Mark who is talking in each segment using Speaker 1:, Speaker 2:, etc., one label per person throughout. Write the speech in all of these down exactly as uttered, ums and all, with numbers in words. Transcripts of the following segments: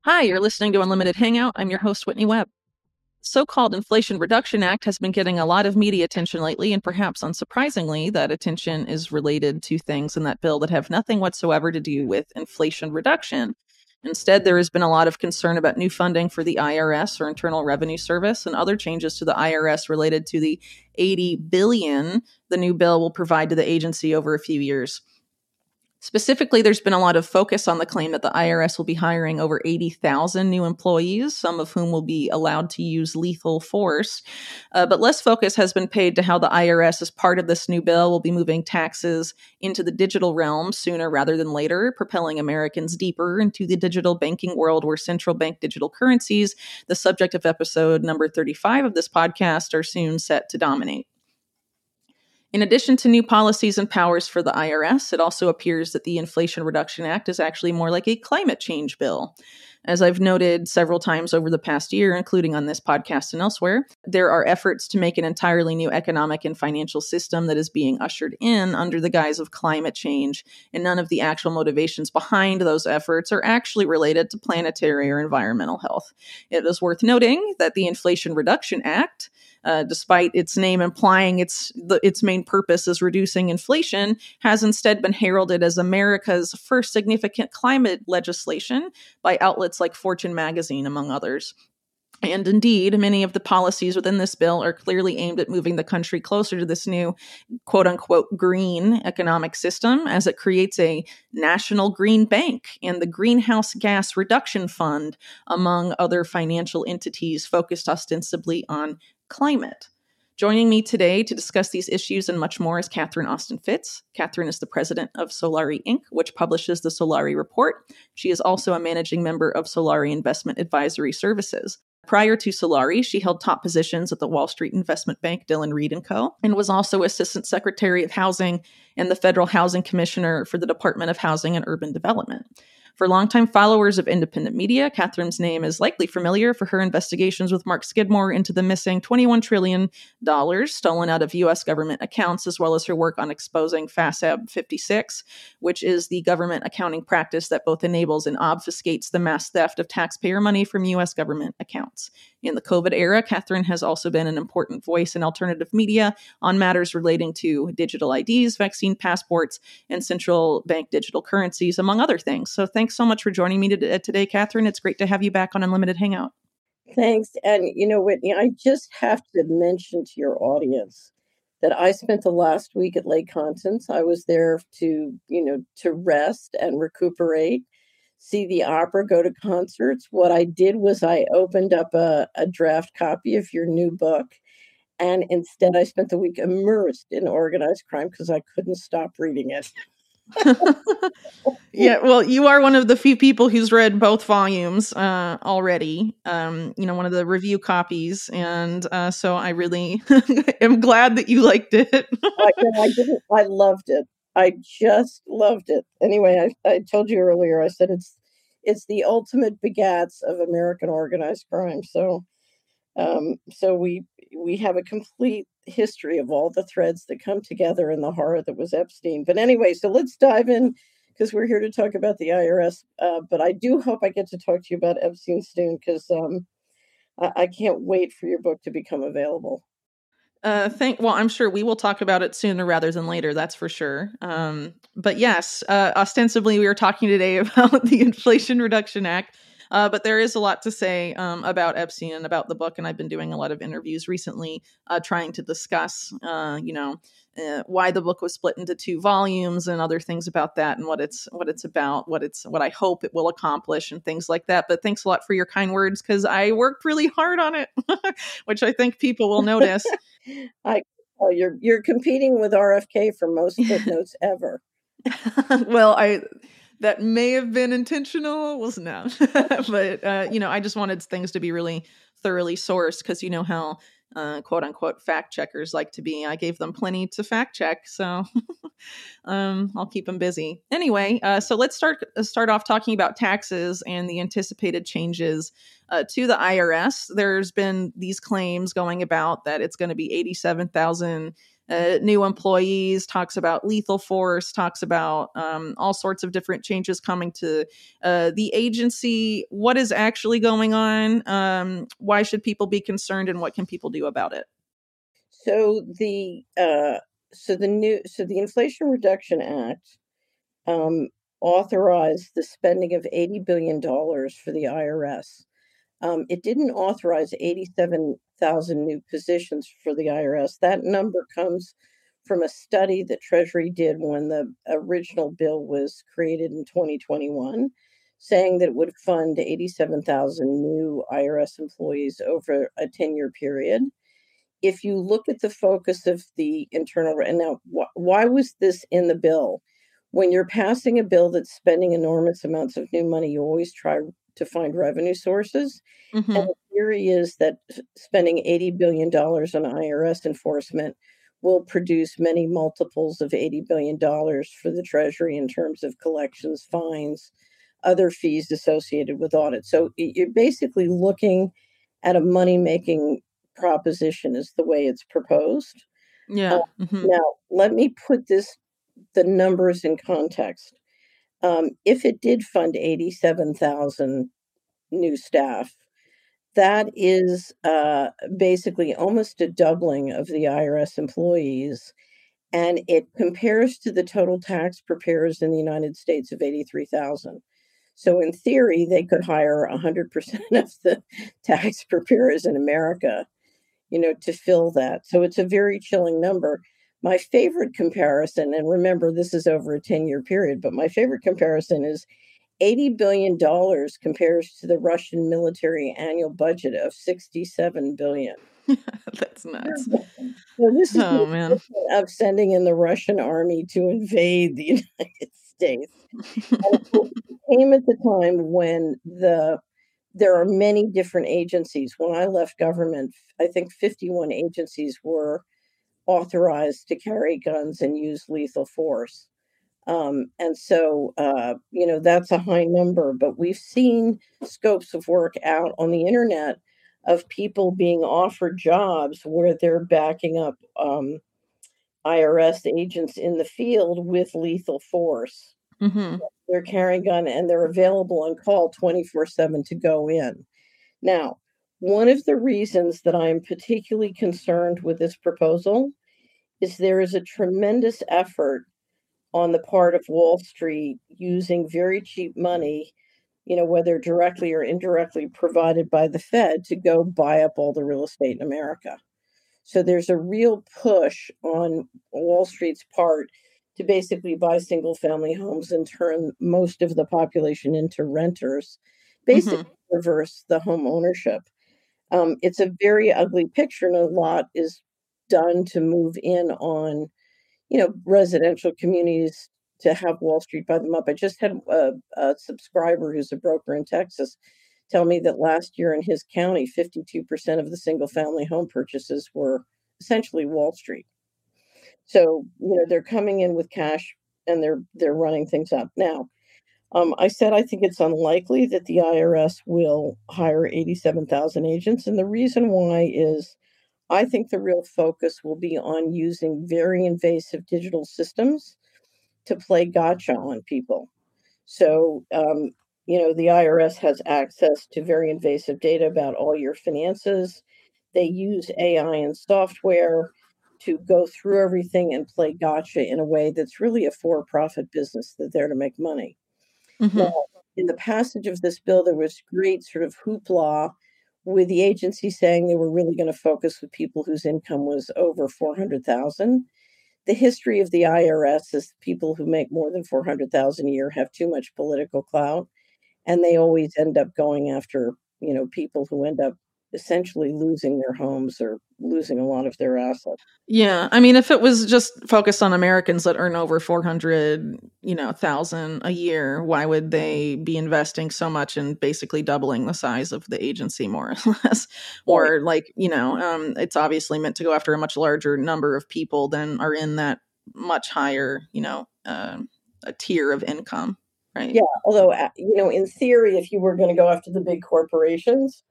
Speaker 1: Hi, you're listening to Unlimited Hangout. I'm your host, Whitney Webb. The so-called Inflation Reduction Act has been getting a lot of media attention lately, and perhaps unsurprisingly, that attention is related to things in that bill that have nothing whatsoever to do with inflation reduction. Instead, there has been a lot of concern about new funding for the I R S, or Internal Revenue Service, and other changes to the I R S related to the eighty billion dollars the new bill will provide to the agency over a few years. Specifically, there's been a lot of focus on the claim that the I R S will be hiring over eighty thousand new employees, some of whom will be allowed to use lethal force. Uh, but less focus has been paid to how the I R S, as part of this new bill, will be moving taxes into the digital realm sooner rather than later, propelling Americans deeper into the digital banking world where central bank digital currencies, the subject of episode number thirty-five of this podcast, are soon set to dominate. In addition to new policies and powers for the I R S, it also appears that the Inflation Reduction Act is actually more like a climate change bill. As I've noted several times over the past year, including on this podcast and elsewhere, there are efforts to make an entirely new economic and financial system that is being ushered in under the guise of climate change, and none of the actual motivations behind those efforts are actually related to planetary or environmental health. It is worth noting that the Inflation Reduction Act, Uh, despite its name implying its the, its main purpose is reducing inflation, has instead been heralded as America's first significant climate legislation by outlets like Fortune magazine, among others. And indeed, many of the policies within this bill are clearly aimed at moving the country closer to this new quote-unquote green economic system, as it creates a national green bank and the Greenhouse Gas Reduction Fund, among other financial entities focused ostensibly on climate. Joining me today to discuss these issues and much more is Catherine Austin Fitts. Catherine is the president of Solari Incorporated, which publishes the Solari Report. She is also a managing member of Solari Investment Advisory Services. Prior to Solari, she held top positions at the Wall Street investment bank Dillon Read and Co., and was also Assistant Secretary of Housing and the Federal Housing Commissioner for the Department of Housing and Urban Development. For longtime followers of independent media, Catherine's name is likely familiar for her investigations with Mark Skidmore into the missing twenty-one trillion dollars stolen out of U S government accounts, as well as her work on exposing FASAB fifty-six, which is the government accounting practice that both enables and obfuscates the mass theft of taxpayer money from U S government accounts. In the COVID era, Catherine has also been an important voice in alternative media on matters relating to digital I Ds, vaccine passports, and central bank digital currencies, among other things. So thanks so much for joining me today, Catherine. It's great to have you back on Unlimited Hangout.
Speaker 2: Thanks. And, you know, Whitney, I just have to mention to your audience that I spent the last week at Lake Constance. I was there to, you know, to rest and recuperate, see the opera, go to concerts. What I did was I opened up a, a draft copy of your new book. And instead, I spent the week immersed in organized crime because I couldn't stop reading it.
Speaker 1: Yeah, well, you are one of the few people who's read both volumes uh, already. Um, you know, one of the review copies, and uh, so I really am glad that you liked it.
Speaker 2: I, I didn't. I loved it. I just loved it. Anyway, I, I told you earlier. I said it's it's the ultimate begats of American organized crime. So, um, so we we have a complete history of all the threads that come together in the horror that was Epstein. But anyway, so let's dive in, because we're here to talk about the I R S. Uh, but I do hope I get to talk to you about Epstein soon, because um, I, I can't wait for your book to become available.
Speaker 1: Uh, thank. Well, I'm sure we will talk about it sooner rather than later. That's for sure. Um, but yes, uh, ostensibly we are talking today about the Inflation Reduction Act. Uh, but there is a lot to say um, about Epstein and about the book, and I've been doing a lot of interviews recently, uh, trying to discuss, uh, you know, uh, why the book was split into two volumes and other things about that, and what it's what it's about, what it's what I hope it will accomplish, and things like that. But thanks a lot for your kind words, because I worked really hard on it, which I think people will notice.
Speaker 2: I oh, you're you're competing with R F K for most footnotes ever.
Speaker 1: Well, I. That may have been intentional, was not. But, uh, you know, I just wanted things to be really thoroughly sourced, because you know how, uh, quote unquote, fact checkers like to be. I gave them plenty to fact check, so um, I'll keep them busy. Anyway, uh, so let's start start off talking about taxes and the anticipated changes uh, to the I R S. There's been these claims going about that it's going to be eighty-seven thousand uh, new employees, talks about lethal force, talks about um, all sorts of different changes coming to uh, the agency. What is actually going on? Um, why should people be concerned, and what can people do about it?
Speaker 2: So the uh, so the new so the Inflation Reduction Act um, authorized the spending of eighty billion dollars for the I R S. Um, it didn't authorize eighty-seven thousand new positions for the I R S. That number comes from a study that Treasury did when the original bill was created in twenty twenty-one, saying that it would fund eighty-seven thousand new I R S employees over a ten-year period. If you look at the focus of the internal, and now wh- why was this in the bill? When you're passing a bill that's spending enormous amounts of new money, you always try to find revenue sources. And
Speaker 1: Mm-hmm.
Speaker 2: the theory is that spending eighty billion dollars on I R S enforcement will produce many multiples of eighty billion dollars for the Treasury in terms of collections, fines, other fees associated with audit. So you're basically looking at a money making proposition, is the way it's proposed. Uh,
Speaker 1: Yeah. Mm-hmm.
Speaker 2: now, let me put this the numbers in context. Um, if it did fund eighty-seven thousand new staff, that is uh, basically almost a doubling of the I R S employees, and it compares to the total tax preparers in the United States of eighty-three thousand. So, in theory, they could hire one hundred percent of the tax preparers in America, you know, to fill that. So, it's a very chilling number. My favorite comparison, and remember, this is over a ten year period, but my favorite comparison is eighty billion dollars compares to the Russian military annual budget of sixty-seven billion.
Speaker 1: That's nuts.
Speaker 2: So this is the
Speaker 1: Oh man.
Speaker 2: equivalent of sending in the Russian army to invade the United States. And of course, it came at the time when the there are many different agencies. When I left government, I think fifty-one agencies were authorized to carry guns and use lethal force. Um, and so, uh, you know, that's a high number, but we've seen scopes of work out on the internet of people being offered jobs where they're backing up um, I R S agents in the field with lethal force.
Speaker 1: Mm-hmm.
Speaker 2: They're carrying gun and they're available on call twenty-four seven to go in. Now, one of the reasons that I'm particularly concerned with this proposal is there is a tremendous effort on the part of Wall Street using very cheap money, you know, whether directly or indirectly provided by the Fed to go buy up all the real estate in America. So there's a real push on Wall Street's part to basically buy single family homes and turn most of the population into renters,
Speaker 1: Mm-hmm.
Speaker 2: basically reverse the home ownership. Um, it's a very ugly picture, and a lot is done to move in on, you know, residential communities to have Wall Street buy them up. I just had a, a subscriber who's a broker in Texas tell me that last year in his county, fifty-two percent of the single family home purchases were essentially Wall Street. So, you know, they're coming in with cash and they're they're running things up. Now, um, I said I think it's unlikely that the I R S will hire eighty-seven thousand agents. And the reason why is I think the real focus will be on using very invasive digital systems to play gotcha on people. So, um, you know, the I R S has access to very invasive data about all your finances. They use A I and software to go through everything and play gotcha in a way that's really a for profit business. They're there to make money. Now,
Speaker 1: Mm-hmm.
Speaker 2: in the passage of this bill, there was great sort of hoopla with the agency saying they were really going to focus with people whose income was over four hundred thousand. The history of the I R S is people who make more than four hundred thousand a year have too much political clout, and they always end up going after, you know, people who end up essentially losing their homes or losing a lot of their assets.
Speaker 1: Yeah, I mean, if it was just focused on Americans that earn over four hundred, you know, thousand a year, why would they be investing so much in basically doubling the size of the agency, more or less?
Speaker 2: Right.
Speaker 1: Or like, you know, um, it's obviously meant to go after a much larger number of people than are in that much higher, you know, uh, a tier of income, right?
Speaker 2: Yeah, although, uh, you know, in theory, if you were gonna go after the big corporations,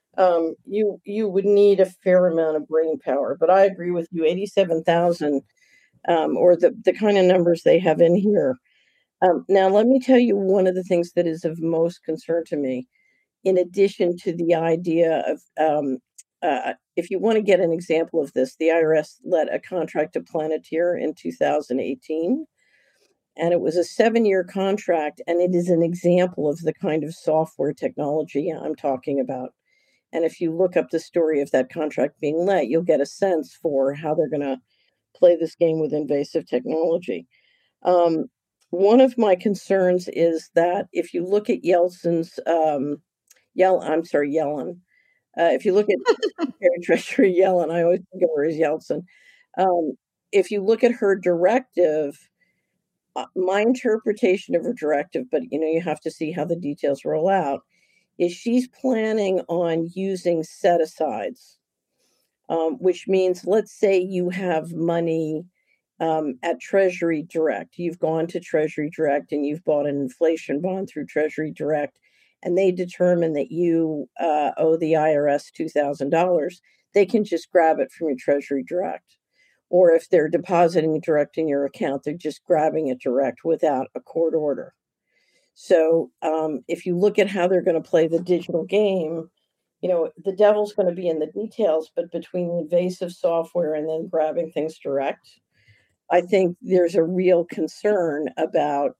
Speaker 2: um, you you would need a fair amount of brain power. But I agree with you, eighty-seven thousand, um, or the the kind of numbers they have in here. Um, now, let me tell you one of the things that is of most concern to me, in addition to the idea of, um, uh, if you want to get an example of this, the I R S let a contract to Planeteer in two thousand eighteen, and it was a seven-year contract, and it is an example of the kind of software technology I'm talking about. And if you look up the story of that contract being let, you'll get a sense for how they're going to play this game with invasive technology. Um, one of my concerns is that if you look at Yeltsin's, um, Yell, I'm sorry, Yellen. Uh, if you look at Secretary of Treasury Yellen, I always think of her as Yeltsin. Um, if you look at her directive, uh, my interpretation of her directive, but you know, you have to see how the details roll out, is she's planning on using set asides, um, which means, let's say you have money um, at Treasury Direct. You've gone to Treasury Direct and you've bought an inflation bond through Treasury Direct, and they determine that you uh, owe the I R S two thousand dollars. They can just grab it from your Treasury Direct. Or if they're depositing it direct in your account, they're just grabbing it direct without a court order. So um, if you look at how they're going to play the digital game, you know, the devil's going to be in the details, but between invasive software and then grabbing things direct, I think there's a real concern about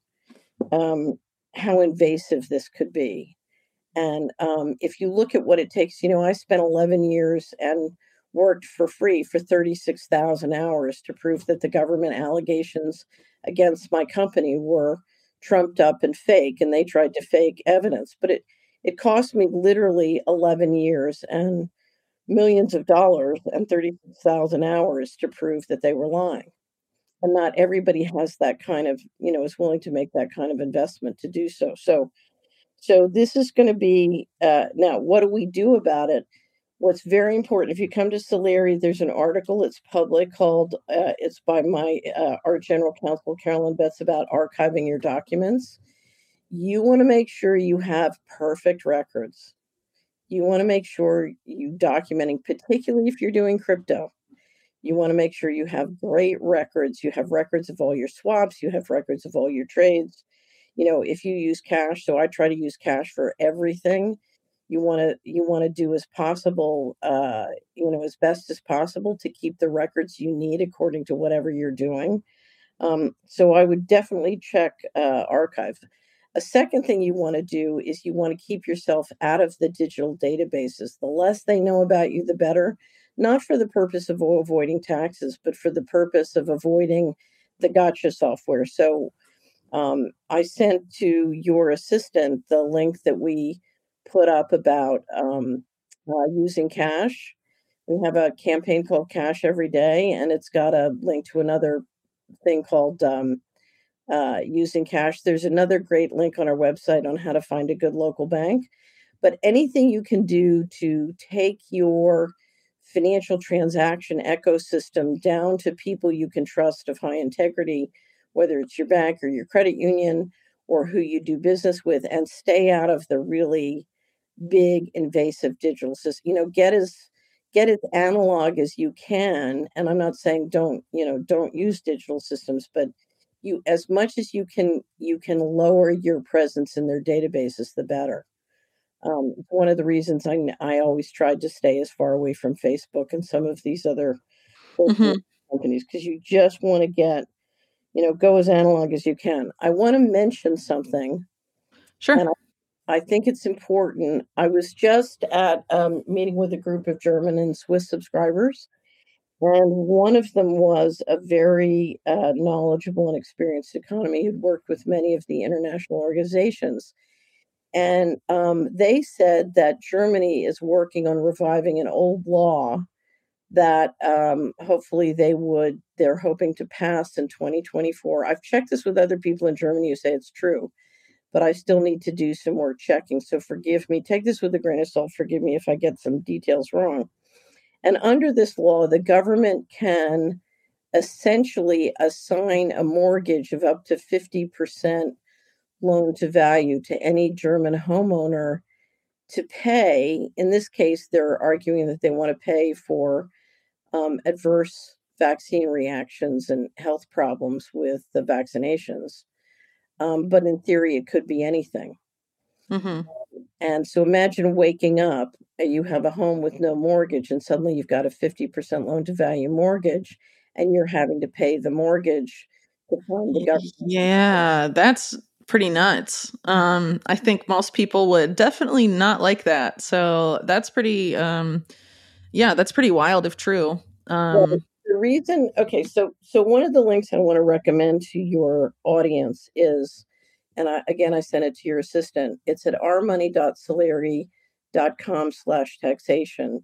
Speaker 2: um, how invasive this could be. And um, if you look at what it takes, you know, I spent eleven years and worked for free for thirty-six thousand hours to prove that the government allegations against my company were trumped up and fake, and they tried to fake evidence. But it, it cost me literally eleven years and millions of dollars and thirty-six thousand hours to prove that they were lying. And not everybody has that kind of, you know, is willing to make that kind of investment to do so. So so this is going to be uh, now. What do we do about it? What's very important, if you come to Solari, there's an article. It's public called. Uh, it's by my uh, our general counsel Carolyn Betts about archiving your documents. You want to make sure you have perfect records. You want to make sure you documenting, particularly if you're doing crypto. You want to make sure you have great records. You have records of all your swaps. You have records of all your trades. You know, if you use cash, so I try to use cash for everything. You want to you want to do as possible, uh, you know, as best as possible to keep the records you need according to whatever you're doing. Um, so I would definitely check uh, archive. A second thing you want to do is you want to keep yourself out of the digital databases. The less they know about you, the better. Not for the purpose of avoiding taxes, but for the purpose of avoiding the gotcha software. So um, I sent to your assistant the link that we put up about um, uh, using cash. We have a campaign called Cash Every Day, and it's got a link to another thing called um, uh, Using Cash. There's another great link on our website on how to find a good local bank. But anything you can do to take your financial transaction ecosystem down to people you can trust of high integrity, whether it's your bank or your credit union or who you do business with, and stay out of the really big invasive digital system. You know, get as get as analog as you can. And I'm not saying don't, you know, don't use digital systems, but you as much as you can you can lower your presence in their databases, the better. Um, one of the reasons I I always tried to stay as far away from Facebook and some of these other
Speaker 1: Hmm.
Speaker 2: companies, because you just want to get, you know, go as analog as you can. I want to mention something,
Speaker 1: Sure.
Speaker 2: and I, I think it's important. I was just at a um, meeting with a group of German and Swiss subscribers, and one of them was a very uh, knowledgeable and experienced economy who'd worked with many of the international organizations. And um, they said that Germany is working on reviving an old law that um, hopefully they would, they're hoping to pass in twenty twenty-four. I've checked this with other people in Germany who say it's true, but I still need to do some more checking. So forgive me. Take this with a grain of salt. Forgive me if I get some details wrong. And under this law, the government can essentially assign a mortgage of up to fifty percent loan to value to any German homeowner to pay. In this case, they're arguing that they want to pay for um, adverse vaccine reactions and health problems with the vaccinations. Um, but in theory, it could be anything.
Speaker 1: Mm-hmm.
Speaker 2: And so imagine waking up and you have a home with no mortgage, and suddenly you've got a fifty percent loan to value mortgage, and you're having to pay the mortgage to fund the government.
Speaker 1: Yeah, that's pretty nuts. Um, I think most people would definitely not like that. So that's pretty, um, yeah, that's pretty wild if true.
Speaker 2: Well,
Speaker 1: Um,
Speaker 2: the reason, okay, so so one of the links I want to recommend to your audience is, and I, again, I sent it to your assistant. It's at rmoney.solari.com slash taxation.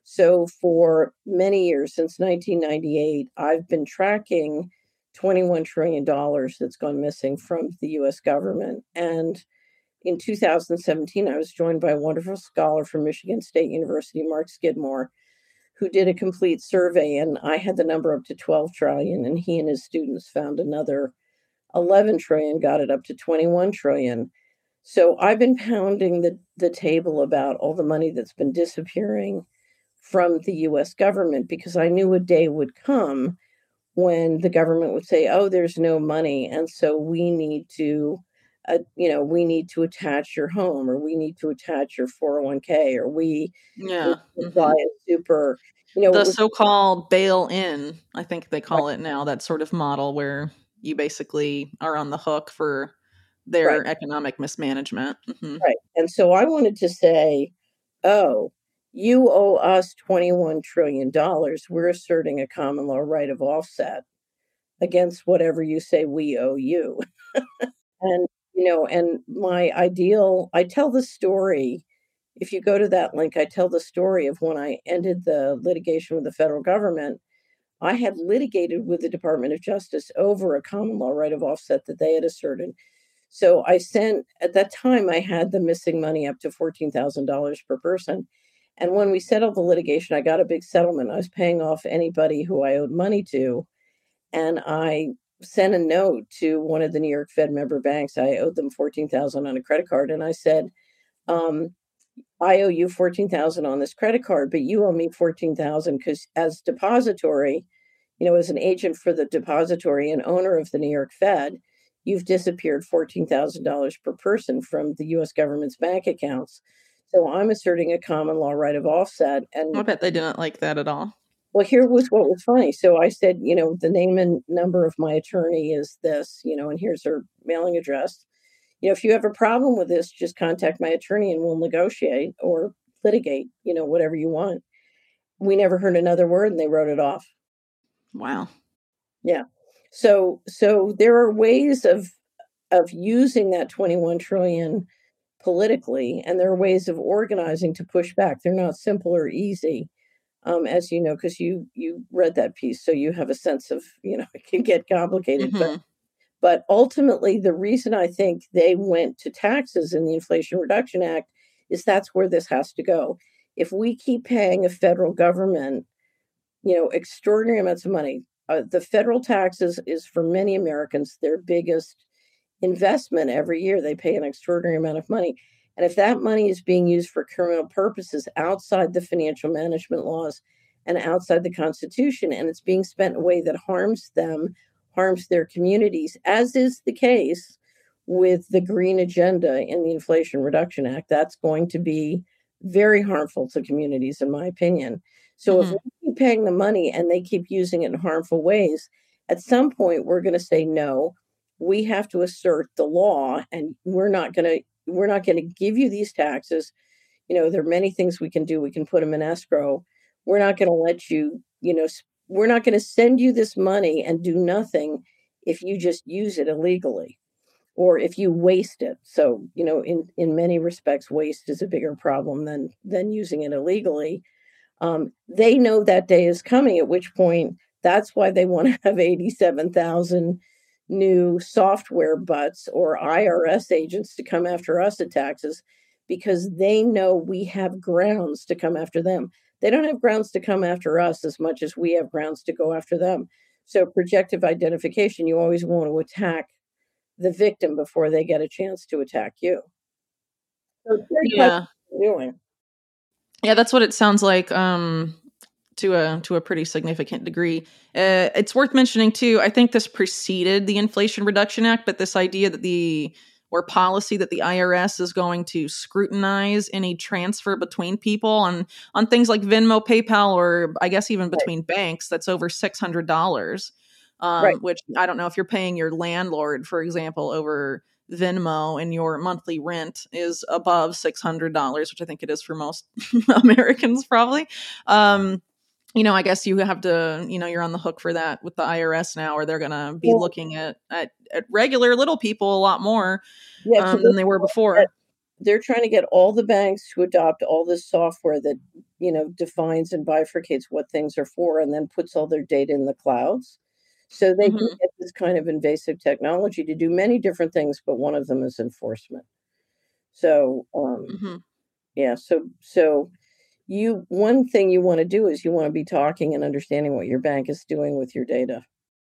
Speaker 2: So for many years, since nineteen ninety-eight, I've been tracking twenty-one trillion dollars that's gone missing from the U S government. And in two thousand seventeen, I was joined by a wonderful scholar from Michigan State University, Mark Skidmore, who did a complete survey, and I had the number up to twelve trillion, and he and his students found another eleven trillion, got it up to twenty-one trillion. So I've been pounding the, the table about all the money that's been disappearing from the U S government, because I knew a day would come when the government would say, oh, there's no money. And so we need to, uh, you know, we need to attach your home, or we need to attach your four oh one k, or we need
Speaker 1: yeah.
Speaker 2: to buy
Speaker 1: Hmm.
Speaker 2: a super, you know, it
Speaker 1: The
Speaker 2: was
Speaker 1: so-called bail-in, I think they
Speaker 2: right,
Speaker 1: call it now, that sort of model where you basically are on the hook for
Speaker 2: right,
Speaker 1: their economic mismanagement. Hmm.
Speaker 2: right. And so I wanted to say, oh, you owe us twenty-one trillion dollars. We're asserting a common law right of offset against whatever you say we owe you. And, you know, and my ideal, I tell the story. If you go to that link, I tell the story of when I ended the litigation with the federal government. I had litigated with the Department of Justice over a common law right of offset that they had asserted. So I sent, at that time, I had the missing money up to fourteen thousand dollars per person. And when we settled the litigation, I got a big settlement. I was paying off anybody who I owed money to. And I sent a note to one of the New York Fed member banks. I owed them fourteen thousand on a credit card. And I said, um, I owe you fourteen thousand on this credit card, but you owe me fourteen thousand because as depository, you know, as an agent for the depository and owner of the New York Fed, you've disappeared fourteen thousand dollars per person from the U S government's bank accounts. So I'm asserting a common law right of offset.
Speaker 1: I
Speaker 2: And
Speaker 1: bet they didn't like that at all.
Speaker 2: well, here was what was funny. So I said, you know, the name and number of my attorney is this, you know, and here's her mailing address. You know, if you have a problem with this, just contact my attorney and we'll negotiate or litigate, you know, whatever you want. We never heard another word and they wrote it off.
Speaker 1: Wow.
Speaker 2: Yeah. So so there are ways of of using that twenty-one trillion politically, and there are ways of organizing to push back. They're not simple or easy. Um, as you know, because you you read that piece, so you have a sense of, you know, it can get complicated. But
Speaker 1: Hmm.
Speaker 2: but ultimately, the reason I think they went to taxes in the Inflation Reduction Act is that's where this has to go. If we keep paying a federal government, you know, extraordinary amounts of money, uh, the federal taxes is for many Americans their biggest investment every year. They pay an extraordinary amount of money. And if that money is being used for criminal purposes outside the financial management laws and outside the Constitution, and it's being spent in a way that harms them, harms their communities, as is the case with the green agenda in the Inflation Reduction Act, that's going to be very harmful to communities, in my opinion. So if we
Speaker 1: Hmm.
Speaker 2: keep paying the money and they keep using it in harmful ways, at some point we're going to say no. We have to assert the law, and we're not going to we're not going to give you these taxes. You know, there are many things we can do. We can put them in escrow. We're not going to let you, you know, we're not going to send you this money and do nothing if you just use it illegally or if you waste it. So, you know, in in many respects, waste is a bigger problem than than using it illegally. Um, they know that day is coming, at which point that's why they want to have eighty-seven thousand new software butts or I R S agents to come after us at taxes, because they know we have grounds to come after them. They don't have grounds to come after us as much as we have grounds to go after them. So, projective identification, you always want to attack the victim before they get a chance to attack you. So it's very
Speaker 1: Yeah.
Speaker 2: doing.
Speaker 1: Yeah, that's what it sounds like. Um, to a to a pretty significant degree. Uh, it's worth mentioning too. I think this preceded the Inflation Reduction Act, but this idea that the or policy that the I R S is going to scrutinize any transfer between people on on things like Venmo, PayPal, or I guess even
Speaker 2: Right.
Speaker 1: between banks that's over six hundred dollars. Um,
Speaker 2: Right.
Speaker 1: which I don't know if you're paying your landlord, for example, over Venmo and your monthly rent is above six hundred dollars, which I think it is for most Americans probably. Um, you know, I guess you have to, you know, you're on the hook for that with the I R S now, or they're going to be
Speaker 2: Well,
Speaker 1: looking at, at, at regular little people a lot more
Speaker 2: yeah, so
Speaker 1: um,
Speaker 2: they're
Speaker 1: than they were
Speaker 2: trying to get
Speaker 1: before.
Speaker 2: they're trying to get all the banks to adopt all this software that, you know, defines and bifurcates what things are for and then puts all their data in the clouds. So they can
Speaker 1: Hmm.
Speaker 2: get this kind of invasive technology to do many different things, but one of them is enforcement. So, um,
Speaker 1: Hmm.
Speaker 2: yeah, so so you one thing you wanna do is you wanna be talking and understanding what your bank is doing with your data.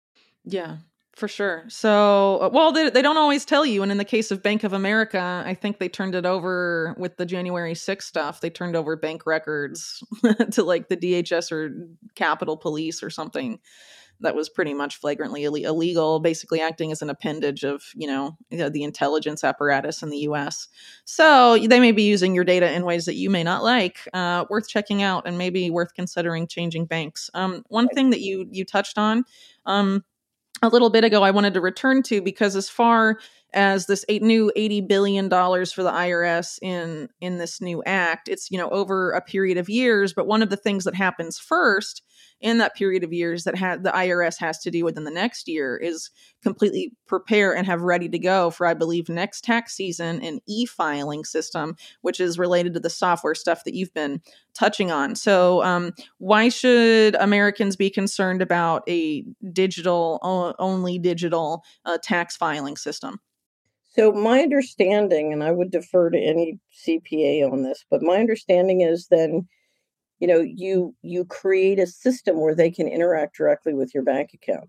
Speaker 1: Yeah, for sure. So, uh, well, they, they don't always tell you. And in the case of Bank of America, I think they turned it over with the January sixth stuff. They turned over bank records to like the D H S or Capitol Police or something that was pretty much flagrantly Ill- illegal, basically acting as an appendage of, you know, the intelligence apparatus in the U S. So they may be using your data in ways that you may not like. Uh, worth checking out and maybe worth considering changing banks. Um, one thing that you you touched on. Um, a little bit ago I wanted to return to because as far as this eight, new eighty billion dollars for the I R S in in this new act, it's you know over a period of years. But one of the things that happens first in that period of years that ha- the I R S has to do within the next year is completely prepare and have ready to go for I believe next tax season an e-filing system, which is related to the software stuff that you've been touching on. So um, why should Americans be concerned about a digital only digital uh, tax filing system?
Speaker 2: So my understanding, and I would defer to any C P A on this, but my understanding is then, you know, you you create a system where they can interact directly with your bank account.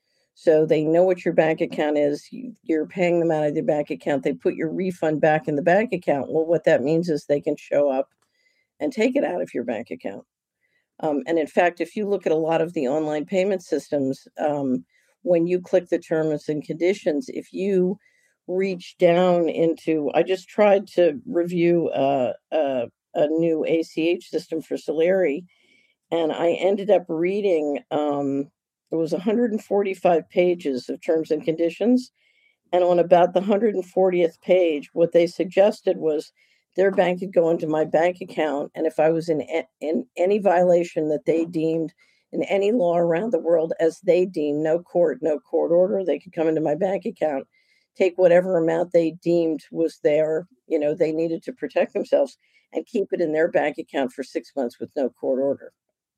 Speaker 2: So they know what your bank account is. You, you're paying them out of their bank account. They put your refund back in the bank account. Well, what that means is they can show up and take it out of your bank account. Um, and in fact, if you look at a lot of the online payment systems, um, when you click the terms and conditions, if you reach down into, I just tried to review uh, uh, a new A C H system for Solari, and I ended up reading, um, it was one hundred forty-five pages of terms and conditions. And on about the one hundred fortieth page, what they suggested was their bank could go into my bank account, and if I was in a- in any violation that they deemed in any law around the world as they deemed, no court, no court order, they could come into my bank account, take whatever amount they deemed was there, you know, they needed to protect themselves, and keep it in their bank account for six months with no court order.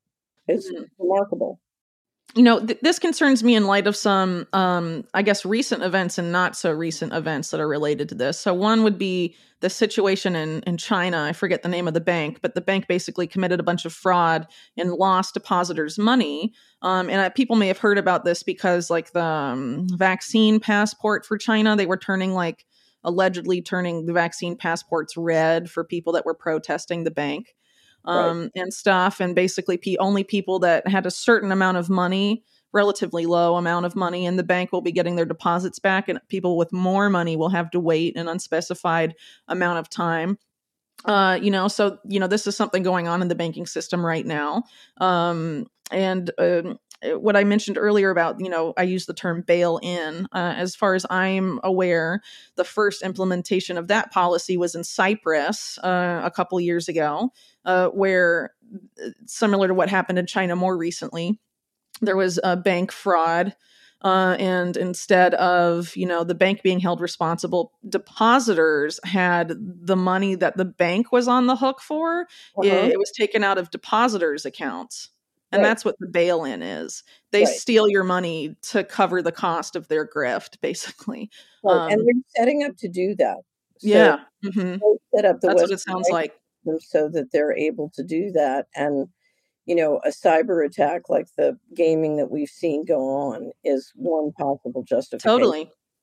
Speaker 2: It's
Speaker 1: Hmm.
Speaker 2: remarkable.
Speaker 1: You know, th- this concerns me in light of some, um, I guess, recent events and not so recent events that are related to this. So, one would be the situation in, in China. I forget the name of the bank, but the bank basically committed a bunch of fraud and lost depositors' money. Um, and uh, people may have heard about this because, like, the um, vaccine passport for China, they were turning, like, allegedly turning the vaccine passports red for people that were protesting the bank
Speaker 2: Right.
Speaker 1: um, and stuff. And basically, pe- only people that had a certain amount of money, relatively low amount of money in the bank, will be getting their deposits back. And people with more money will have to wait an unspecified amount of time. Uh, you know, so, you know, this is something going on in the banking system right now. Um, and, um, what I mentioned earlier about, you know, I use the term bail in. Uh, as far as I'm aware, the first implementation of that policy was in Cyprus uh, a couple years ago, uh, where uh, similar to what happened in China more recently, there was a bank fraud. Uh, and instead of you know the bank being held responsible, depositors had the money that the bank was on the hook for.
Speaker 2: Uh-huh.
Speaker 1: It, it was taken out of depositors' accounts, and
Speaker 2: Right.
Speaker 1: that's what the bail-in is. They
Speaker 2: Right.
Speaker 1: steal your money to cover the cost of their grift, basically.
Speaker 2: Right. And
Speaker 1: Um,
Speaker 2: they're setting up to do that. So
Speaker 1: yeah, hmm,
Speaker 2: they set up the
Speaker 1: that's what it
Speaker 2: Western
Speaker 1: sounds
Speaker 2: banking
Speaker 1: like.
Speaker 2: system so that they're able to do that. And, you know, a cyber attack like the gaming that we've seen go on is one possible justification.
Speaker 1: Totally.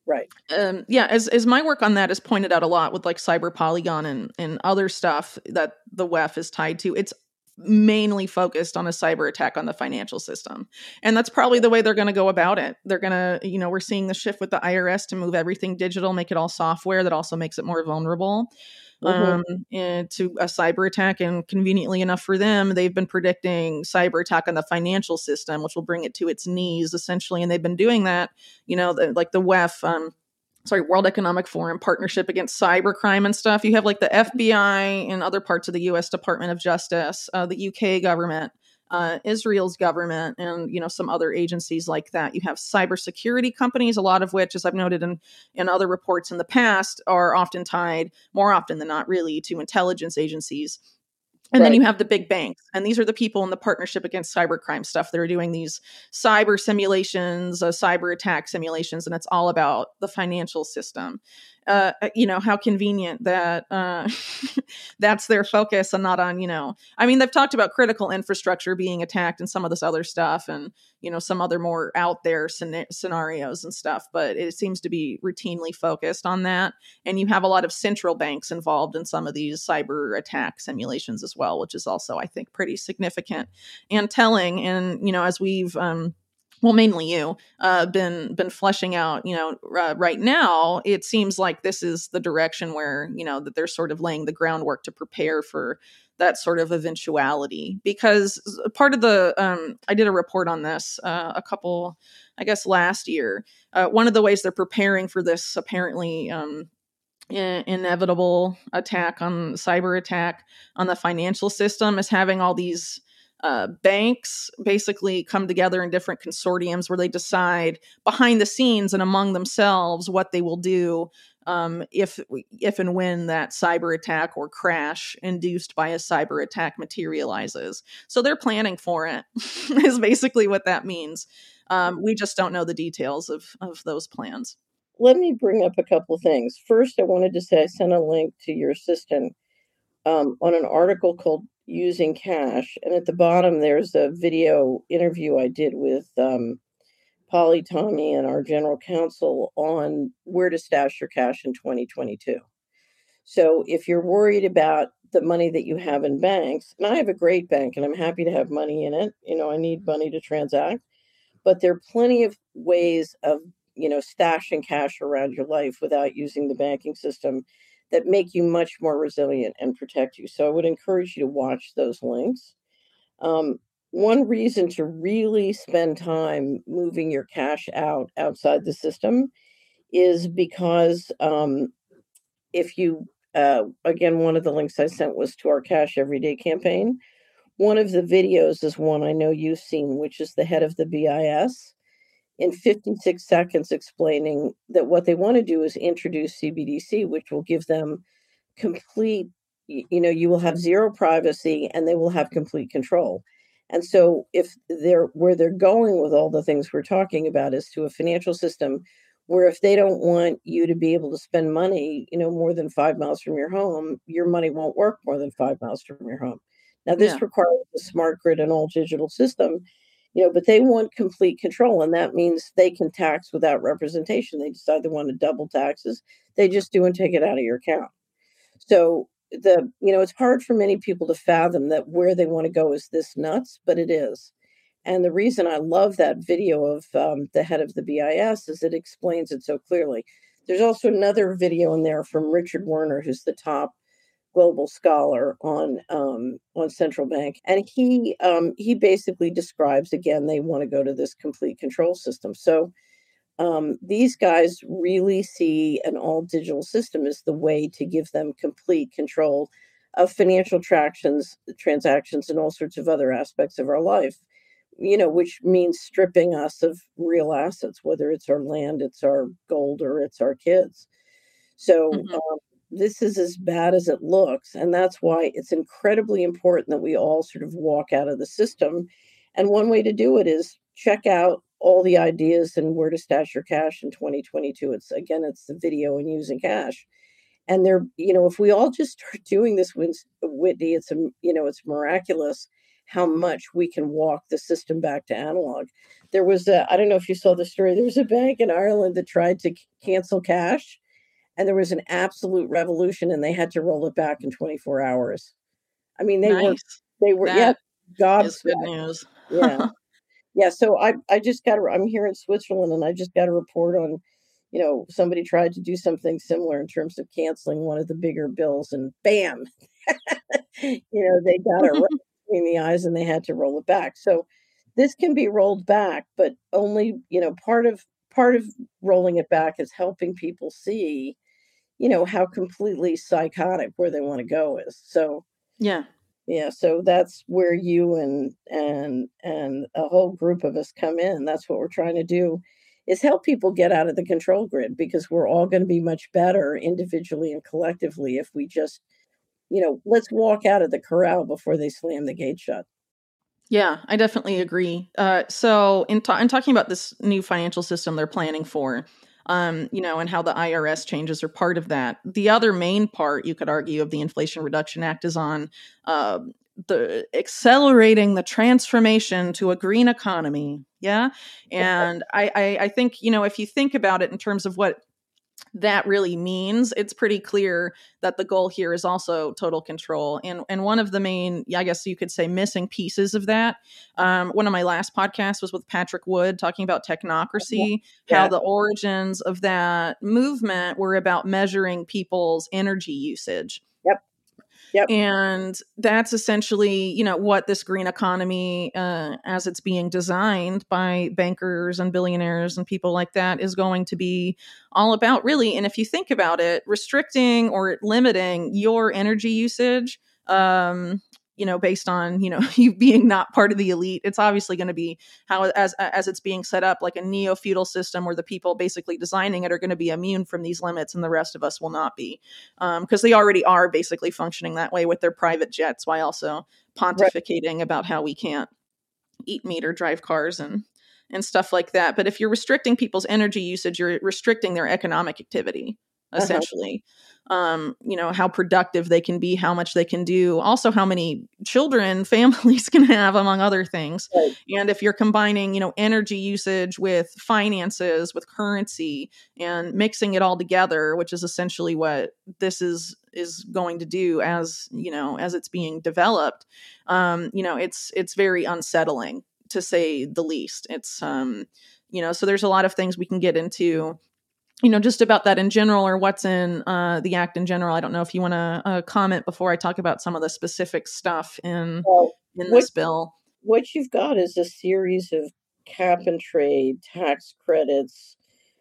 Speaker 2: Right.
Speaker 1: Um, yeah, as as my work on that is pointed out a lot with like Cyber Polygon and and other stuff that the W E F is tied to, it's mainly focused on a cyber attack on the financial system. And that's probably the way they're going to go about it. They're going to, you know, we're seeing the shift with the I R S to move everything digital, make it all software. That also makes it more vulnerable
Speaker 2: Mm-hmm.
Speaker 1: um, and to a cyber attack. And conveniently enough for them, they've been predicting cyber attack on the financial system, which will bring it to its knees essentially. And they've been doing that, you know, the, like the W E F, um, sorry, World Economic Forum partnership against cybercrime and stuff. You have like the F B I and other parts of the U S Department of Justice, uh, the U K government, uh, Israel's government, and you know some other agencies like that. You have cybersecurity companies, a lot of which, as I've noted in in other reports in the past, are often tied, more often than not, really, to intelligence agencies. And then
Speaker 2: Right.
Speaker 1: you have the big banks. And these are the people in the partnership against cybercrime stuff that are doing these cyber simulations, uh, cyber attack simulations, and it's all about the financial system. Uh, you know, how convenient that uh, that's their focus and not on, you know, I mean, they've talked about critical infrastructure being attacked and some of this other stuff and, you know, some other more out there scena- scenarios and stuff, but it seems to be routinely focused on that. And you have a lot of central banks involved in some of these cyber attack simulations as well, which is also, I think, pretty significant and telling. And, you know, as we've, um, well, mainly you, uh, been been fleshing out, you know, uh, right now, it seems like this is the direction where, you know, that they're sort of laying the groundwork to prepare for that sort of eventuality. Because part of the, um, I did a report on this uh, a couple, I guess, last year. Uh, one of the ways they're preparing for this apparently um, inevitable attack on cyber attack on the financial system is having all these uh, banks basically come together in different consortiums where they decide behind the scenes and among themselves what they will do um, if if and when that cyber attack or crash induced by a cyber attack materializes. So they're planning for it is basically what that means. Um, we just don't know the details of of those plans.
Speaker 2: Let me bring up a couple things. First, I wanted to say I sent a link to your assistant um, on an article called Using Cash. And at the bottom, there's a video interview I did with um, Polly Tommy and our general counsel on where to stash your cash in twenty twenty-two. So if you're worried about the money that you have in banks, and I have a great bank and I'm happy to have money in it, you know, I need money to transact, but there are plenty of ways of, you know, stashing cash around your life without using the banking system that make you much more resilient and protect you. So I would encourage you to watch those links. Um, one reason to really spend time moving your cash out outside the system is because um, if you, uh, again, one of the links I sent was to our Cash Everyday campaign. One of the videos is one I know you've seen, which is the head of the B I S in fifty-six seconds explaining that what they want to do is introduce C B D C, which will give them complete, you know, you will have zero privacy and they will have complete control. And so if they're where they're going with all the things we're talking about is to a financial system where if they don't want you to be able to spend money, you know, more than five miles from your home, your money won't work more than five miles from your home. Now,
Speaker 1: Yeah.
Speaker 2: this requires a smart grid and all digital system, you know, but they want complete control. And that means they can tax without representation. They decide they want to double taxes. They just do and take it out of your account. So the you know, it's hard for many people to fathom that where they want to go is this nuts, but it is. And the reason I love that video of um, the head of the B I S is it explains it so clearly. There's also another video in there from Richard Werner, who's the top global scholar on um, on central bank, and he um, he basically describes again they want to go to this complete control system. So um, these guys really see an all digital system as the way to give them complete control of financial tractions, transactions, and all sorts of other aspects of our life, you know, which means stripping us of real assets, whether it's our land, it's our gold, or it's our kids. So
Speaker 1: Mhm.
Speaker 2: um, this is as bad as it looks. And that's why it's incredibly important that we all sort of walk out of the system. And one way to do it is check out all the ideas and where to stash your cash in twenty twenty-two. It's again, it's the video and using cash. And they're, you know, if we all just start doing this, Whitney, it's a, you know, it's miraculous how much we can walk the system back to analog. There was a, I don't know if you saw the story, there was a bank in Ireland that tried to c- cancel cash, and there was an absolute revolution, and they had to roll it back in twenty-four hours. I mean, they were,
Speaker 1: Nice.
Speaker 2: they were, yeah,
Speaker 1: That is good
Speaker 2: gobsmacked.
Speaker 1: news.
Speaker 2: Yeah. Yeah, so I I just got a, I'm here in Switzerland, and I just got a report on, you know, somebody tried to do something similar in terms of canceling one of the bigger bills, and bam, you know, they got it right between the eyes and they had to roll it back. So this can be rolled back, but only, you know, part of part of rolling it back is helping people see, you know, how completely psychotic where they want to go is. So
Speaker 1: Yeah.
Speaker 2: yeah, so that's where you and and and a whole group of us come in. That's what we're trying to do is help people get out of the control grid, because we're all going to be much better individually and collectively if we just, you know, let's walk out of the corral before they slam the gate shut.
Speaker 1: Yeah, I definitely agree. Uh, so, in, ta- in talking about this new financial system they're planning for, um, you know, and how the I R S changes are part of that. The other main part, you could argue, of the Inflation Reduction Act is on uh, the accelerating the transformation to a green economy. Yeah, and I, I, I think, you know, if you think about it in terms of what that really means, it's pretty clear that the goal here is also total control. And and one of the main, I guess you could say, missing pieces of that. Um, one of my last podcasts was with Patrick Wood talking about technocracy, how
Speaker 2: Yeah.
Speaker 1: the origins of that movement were about measuring people's energy usage.
Speaker 2: Yep. Yep.
Speaker 1: And that's essentially, you know, what this green economy, uh, as it's being designed by bankers and billionaires and people like that, is going to be all about, really. And if you think about it, restricting or limiting your energy usage, um, you know, based on, you know, you being not part of the elite, it's obviously going to be how, as as it's being set up, like a neo-feudal system where the people basically designing it are going to be immune from these limits and the rest of us will not be, because um, they already are basically functioning that way with their private jets, while also
Speaker 2: Right.
Speaker 1: pontificating about how we can't eat meat or drive cars and and stuff like that. But if you're restricting people's energy usage, you're restricting their economic activity,
Speaker 2: Uh-huh.
Speaker 1: essentially. Um, you know, how productive they can be, how much they can do, also how many children families can have, among other things.
Speaker 2: Right.
Speaker 1: And if you're combining, you know, energy usage with finances, with currency, and mixing it all together, which is essentially what this is is going to do as, you know, as it's being developed, um, you know, it's it's very unsettling, to say the least. It's um, you know, so there's a lot of things we can get into, you know, just about that in general, or what's in uh, the act in general. I don't know if you want to uh, comment before I talk about some of the specific stuff in
Speaker 2: Well,
Speaker 1: in
Speaker 2: what
Speaker 1: this bill.
Speaker 2: what you've got is a series of cap and trade, tax credits,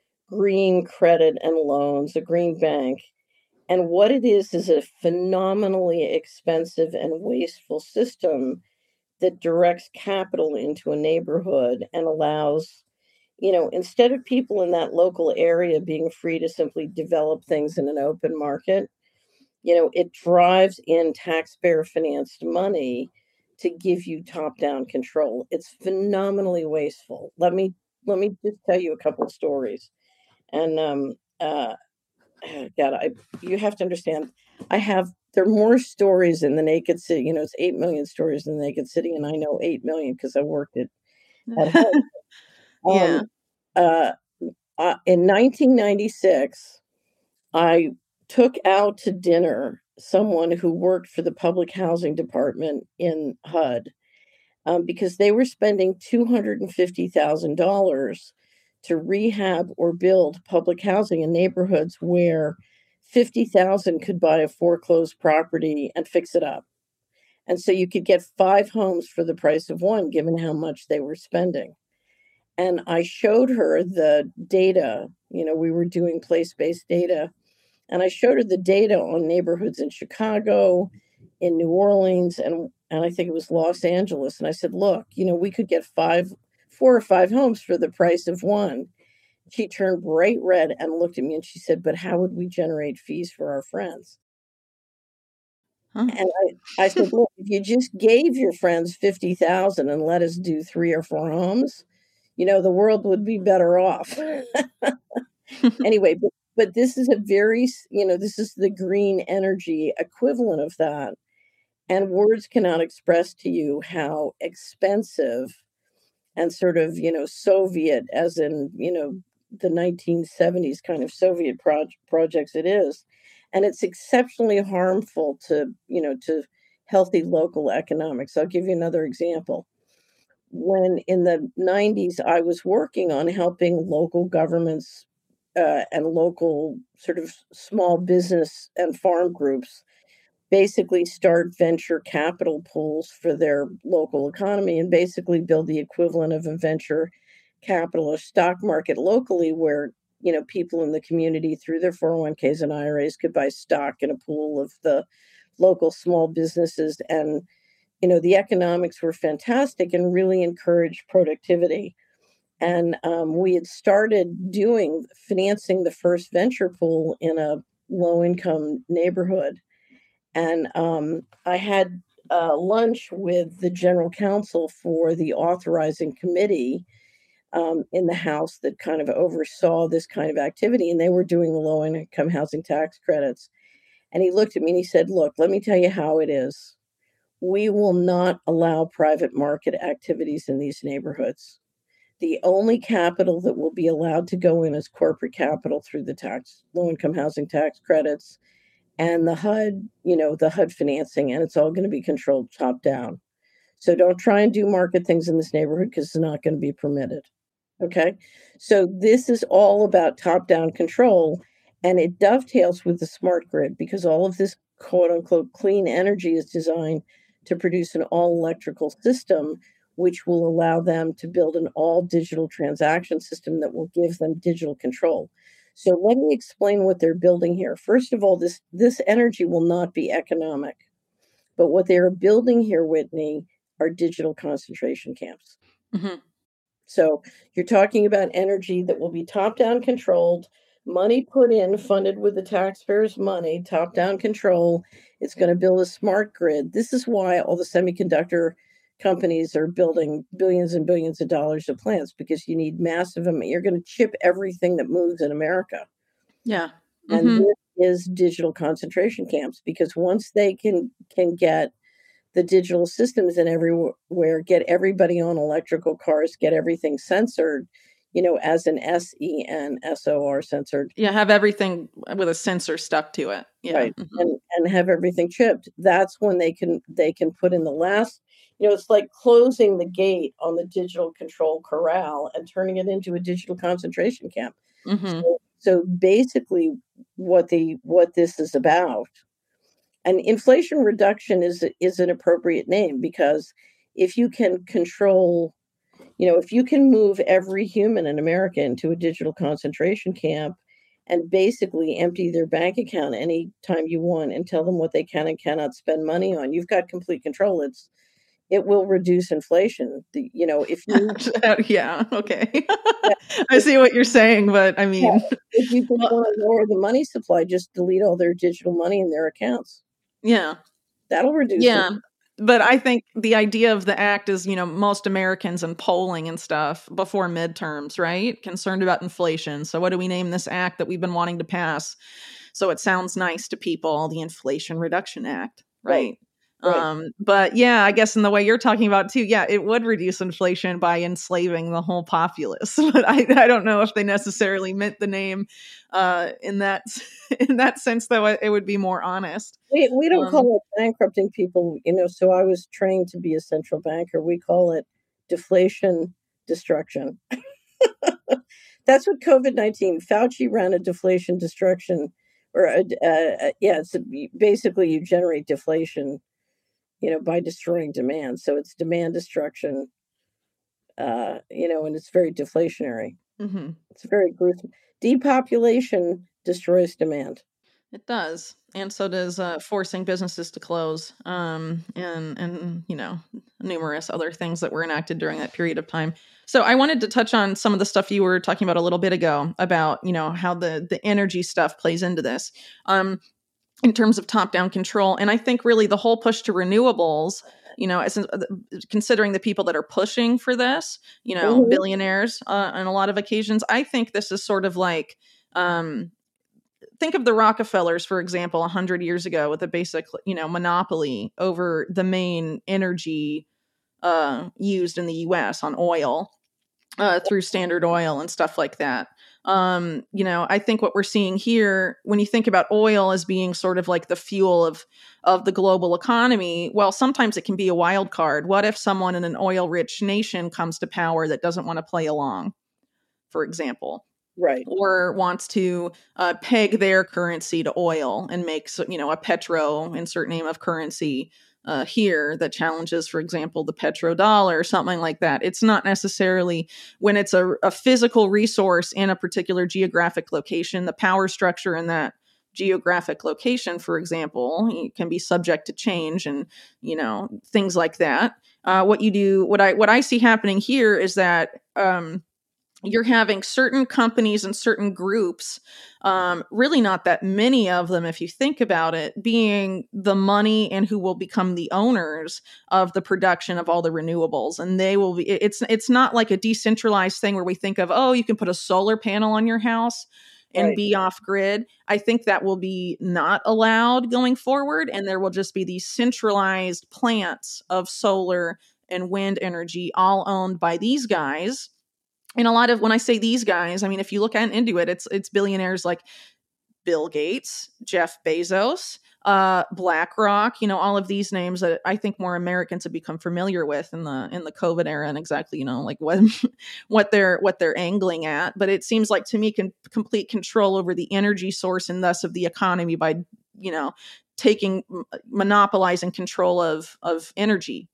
Speaker 2: green credit and loans, a green bank. And what it is is a phenomenally expensive and wasteful system that directs capital into a neighborhood and allows, you know, instead of people in that local area being free to simply develop things in an open market, you know, it drives in taxpayer financed money to give you top down control. It's phenomenally wasteful. Let me let me just tell you a couple of stories. And um uh God, I you have to understand, I have there are more stories in the Naked City. You know, it's eight million stories in the Naked City, and I know eight million because I worked at at home. Um,
Speaker 1: Yeah.
Speaker 2: uh, uh, in nineteen ninety-six, I took out to dinner someone who worked for the public housing department in H U D, um, because they were spending two hundred fifty thousand dollars to rehab or build public housing in neighborhoods where fifty thousand could buy a foreclosed property and fix it up. And so you could get five homes for the price of one, given how much they were spending. And I showed her the data. You know, we were doing place-based data, and I showed her the data on neighborhoods in Chicago, in New Orleans, and and I think it was Los Angeles. And I said, look, you know, we could get five, four or five homes for the price of one. She turned bright red and looked at me and she said, but how would we generate fees for our friends?
Speaker 1: Huh.
Speaker 2: And I, I said, look, if you just gave your friends fifty thousand and let us do three or four homes, you know, the world would be better off. Anyway, but, but this is a very, you know, this is the green energy equivalent of that. And words cannot express to you how expensive and sort of, you know, Soviet, as in, you know, the nineteen seventies kind of Soviet proj- projects it is. And it's exceptionally harmful to, you know, to healthy local economics. I'll give you another example. When in the nineties, I was working on helping local governments uh, and local sort of small business and farm groups basically start venture capital pools for their local economy and basically build the equivalent of a venture capital or stock market locally where, you know, people in the community through their four oh one k's and I R As could buy stock in a pool of the local small businesses. And, you know, the economics were fantastic and really encouraged productivity. And um, we had started doing financing the first venture pool in a low income neighborhood. And um, I had uh, lunch with the general counsel for the authorizing committee um, in the House that kind of oversaw this kind of activity, and they were doing the low income housing tax credits. And he looked at me and he said, "Look, let me tell you how it is. We will not allow private market activities in these neighborhoods. The only capital that will be allowed to go in is corporate capital through the tax, low income housing tax credits and the H U D, you know, the H U D financing, and it's all going to be controlled top down. So don't try and do market things in this neighborhood because it's not going to be permitted." Okay. So this is all about top down control. And it dovetails with the smart grid because all of this quote unquote clean energy is designed to produce an all electrical system, which will allow them to build an all digital transaction system that will give them digital control. So let me explain what they're building here. First of all, this, this energy will not be economic, but what they are building here, Whitney, are digital concentration camps.
Speaker 1: Mm-hmm.
Speaker 2: So you're talking about energy that will be top down controlled, money put in, funded with the taxpayers' money, top down control. It's going to build a smart grid. This is why all the semiconductor companies are building billions and billions of dollars of plants because you need massive amount. You're going to chip everything that moves in America.
Speaker 1: Yeah.
Speaker 2: And
Speaker 1: Mm-hmm.
Speaker 2: this is digital concentration camps because once they can can get the digital systems and everywhere, get everybody on electrical cars, get everything censored, you know, as an S E N S O R censored.
Speaker 1: Yeah, have everything with a sensor stuck to it. Yeah.
Speaker 2: Right.
Speaker 1: Mm-hmm.
Speaker 2: And and have everything chipped. That's when they can they can put in the last, you know, it's like closing the gate on the digital control corral and turning it into a digital concentration camp.
Speaker 1: Mm-hmm.
Speaker 2: So, so basically what the what this is about. And inflation reduction is is an appropriate name because if you can control, you know, if you can move every human in America into a digital concentration camp and basically empty their bank account anytime you want and tell them what they can and cannot spend money on, you've got complete control. It's it will reduce inflation. The, you know, if you
Speaker 1: Yeah, okay.
Speaker 2: yeah,
Speaker 1: I
Speaker 2: if,
Speaker 1: see what you're saying, but I
Speaker 2: yeah,
Speaker 1: mean,
Speaker 2: if you just
Speaker 1: well,
Speaker 2: want to lower the money supply, just delete all their digital money in their accounts.
Speaker 1: yeah.
Speaker 2: That'll reduce it.
Speaker 1: Yeah. But I think the idea of the act is, you know, most Americans in polling and stuff before midterms, right? Concerned about inflation. So what do we name this act that we've been wanting to pass? So it sounds nice to people, the Inflation Reduction Act,
Speaker 2: Right.
Speaker 1: right?
Speaker 2: Right.
Speaker 1: Um, but yeah, I guess in the way you're talking about too, yeah, it would reduce inflation by enslaving the whole populace. But I, I don't know if they necessarily meant the name uh, in that in that sense, though. It would be more honest.
Speaker 2: We we don't
Speaker 1: Um,
Speaker 2: call it bankrupting people, you know. So I was trained to be a central banker. We call it deflation destruction. That's what COVID nineteen. Fauci ran a deflation destruction, or a, uh, yeah, it's a, basically you generate deflation, you know, by destroying demand. So it's demand destruction, uh, you know, and it's very deflationary.
Speaker 1: mm-hmm.
Speaker 2: It's very gruesome. Depopulation destroys demand.
Speaker 1: It does, and so does uh, forcing businesses to close, um, and and you know numerous other things that were enacted during that period of time. So I wanted to touch on some of the stuff you were talking about a little bit ago about you know how the the energy stuff plays into this, um, in terms of top down control, and I think really the whole push to renewables. You know, as, uh, considering the people that are pushing for this, you know,
Speaker 2: Mm-hmm.
Speaker 1: billionaires uh, on a lot of occasions, I think this is sort of like. Um, think of the Rockefellers, for example, a hundred years ago with a basic, you know, monopoly over the main energy uh, used in the U S on oil uh, through Standard Oil and stuff like that. Um, you know, I think what we're seeing here, when you think about oil as being sort of like the fuel of of the global economy, well, sometimes it can be a wild card. What if someone in an oil-rich nation comes to power that doesn't want to play along, for example?
Speaker 2: Right.
Speaker 1: Or wants to uh, peg their currency to oil and makes, you know, a petro insert name of currency uh, here that challenges, for example, the petrodollar or something like that. It's not necessarily when it's a, a physical resource in a particular geographic location, the power structure in that geographic location, for example, can be subject to change and, you know, things like that. Uh, what you do, what I what I see happening here is that um, you're having certain companies and certain groups, um, really not that many of them, if you think about it, being the money and who will become the owners of the production of all the renewables. And they will be, it's, it's not like a decentralized thing where we think of, oh, you can put a solar panel on your house and
Speaker 2: Right.
Speaker 1: be off grid. I think that will be not allowed going forward. And there will just be these centralized plants of solar and wind energy all owned by these guys. And a lot of, when I say these guys, I mean, if you look into it, it's it's billionaires like Bill Gates, Jeff Bezos, uh, BlackRock, you know, all of these names that I think more Americans have become familiar with in the in the COVID era, and exactly, you know, like what what they're what they're angling at. But it seems like to me, can complete control over the energy source and thus of the economy by, you know, taking monopolizing control of of energy.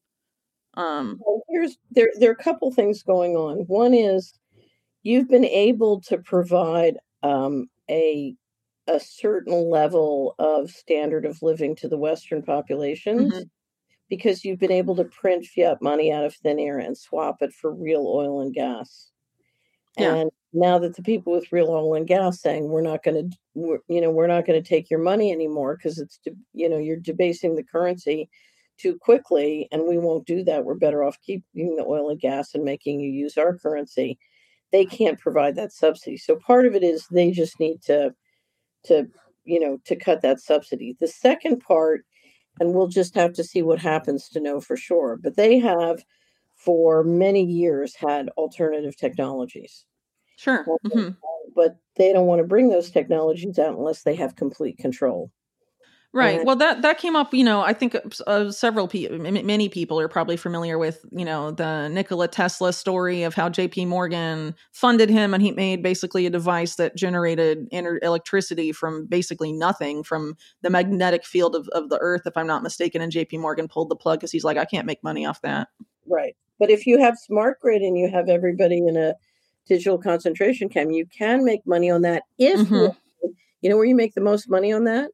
Speaker 1: Um,
Speaker 2: Well, here's there there are a couple things going on. One is you've been able to provide um, a a certain level of standard of living to the Western populations
Speaker 1: mhm.
Speaker 2: because you've been able to print fiat money out of thin air and swap it for real oil and gas.
Speaker 1: Yeah.
Speaker 2: And now that the people with real oil and gas saying we're not going to, you know, we're not going to take your money anymore because it's, de- you know, you're debasing the currency too quickly, and we won't do that. We're better off keeping the oil and gas and making you use our currency. They can't provide that subsidy. So part of it is they just need to to you know to cut that subsidy. The second part, and we'll just have to see what happens to know for sure, but they have for many years had alternative technologies.
Speaker 1: Sure. Hmm.
Speaker 2: But they don't want to bring those technologies out unless they have complete control.
Speaker 1: Right.
Speaker 2: And
Speaker 1: Well, that that came up. You know, I think uh, several people, many people are probably familiar with, you know, the Nikola Tesla story of how J P Morgan funded him, and he made basically a device that generated ener- electricity from basically nothing, from the magnetic field of, of the Earth, if I'm not mistaken. And J P Morgan pulled the plug because he's like, I can't make money off that.
Speaker 2: right. But if you have smart grid and you have everybody in a digital concentration camp, you can make money on that if you
Speaker 1: Hmm.
Speaker 2: you know where you make the most money on that?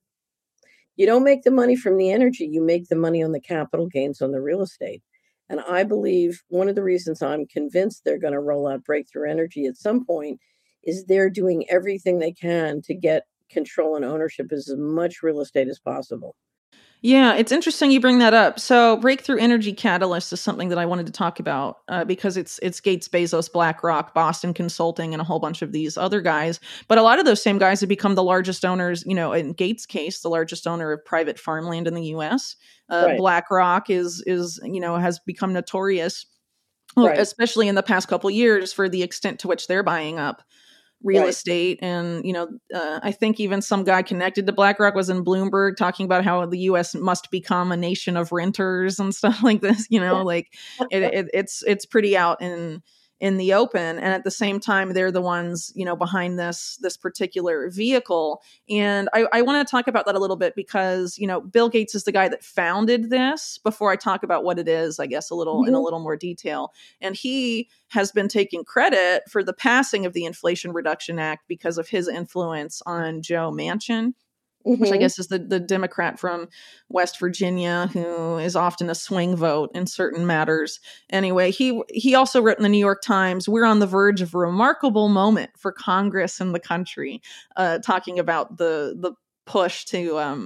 Speaker 2: You don't make the money from the energy, you make the money on the capital gains on the real estate. And I believe one of the reasons I'm convinced they're going to roll out breakthrough energy at some point is they're doing everything they can to get control and ownership as much real estate as possible.
Speaker 1: Yeah, it's interesting you bring that up. So, Breakthrough Energy Catalyst is something that I wanted to talk about uh, because it's it's Gates, Bezos, BlackRock, Boston Consulting, and a whole bunch of these other guys. But a lot of those same guys have become the largest owners. You know, in Gates' case, the largest owner of private farmland in the U S. Uh,
Speaker 2: Right,
Speaker 1: BlackRock is is you know has become notorious, well,
Speaker 2: right,
Speaker 1: especially in the past couple years, for the extent to which they're buying up real
Speaker 2: right.
Speaker 1: estate. And you know uh, I think even some guy connected to BlackRock was in Bloomberg talking about how the U S must become a nation of renters and stuff like this. You know like it, it, it's it's pretty out in in the open. And at the same time, they're the ones, you know behind this this particular vehicle. And i, I want to talk about that a little bit because, you know Bill Gates is the guy that founded this. Before I talk about what it is, I guess a little in a
Speaker 2: Mhm,
Speaker 1: little more detail, and he has been taking credit for the passing of the Inflation Reduction Act because of his influence on Joe Manchin, which I
Speaker 2: mhm.
Speaker 1: guess is the, the Democrat from West Virginia who is often a swing vote in certain matters. Anyway, he he also wrote in the New York Times, "We're on the verge of a remarkable moment for Congress and the country," uh, talking about the the push to um,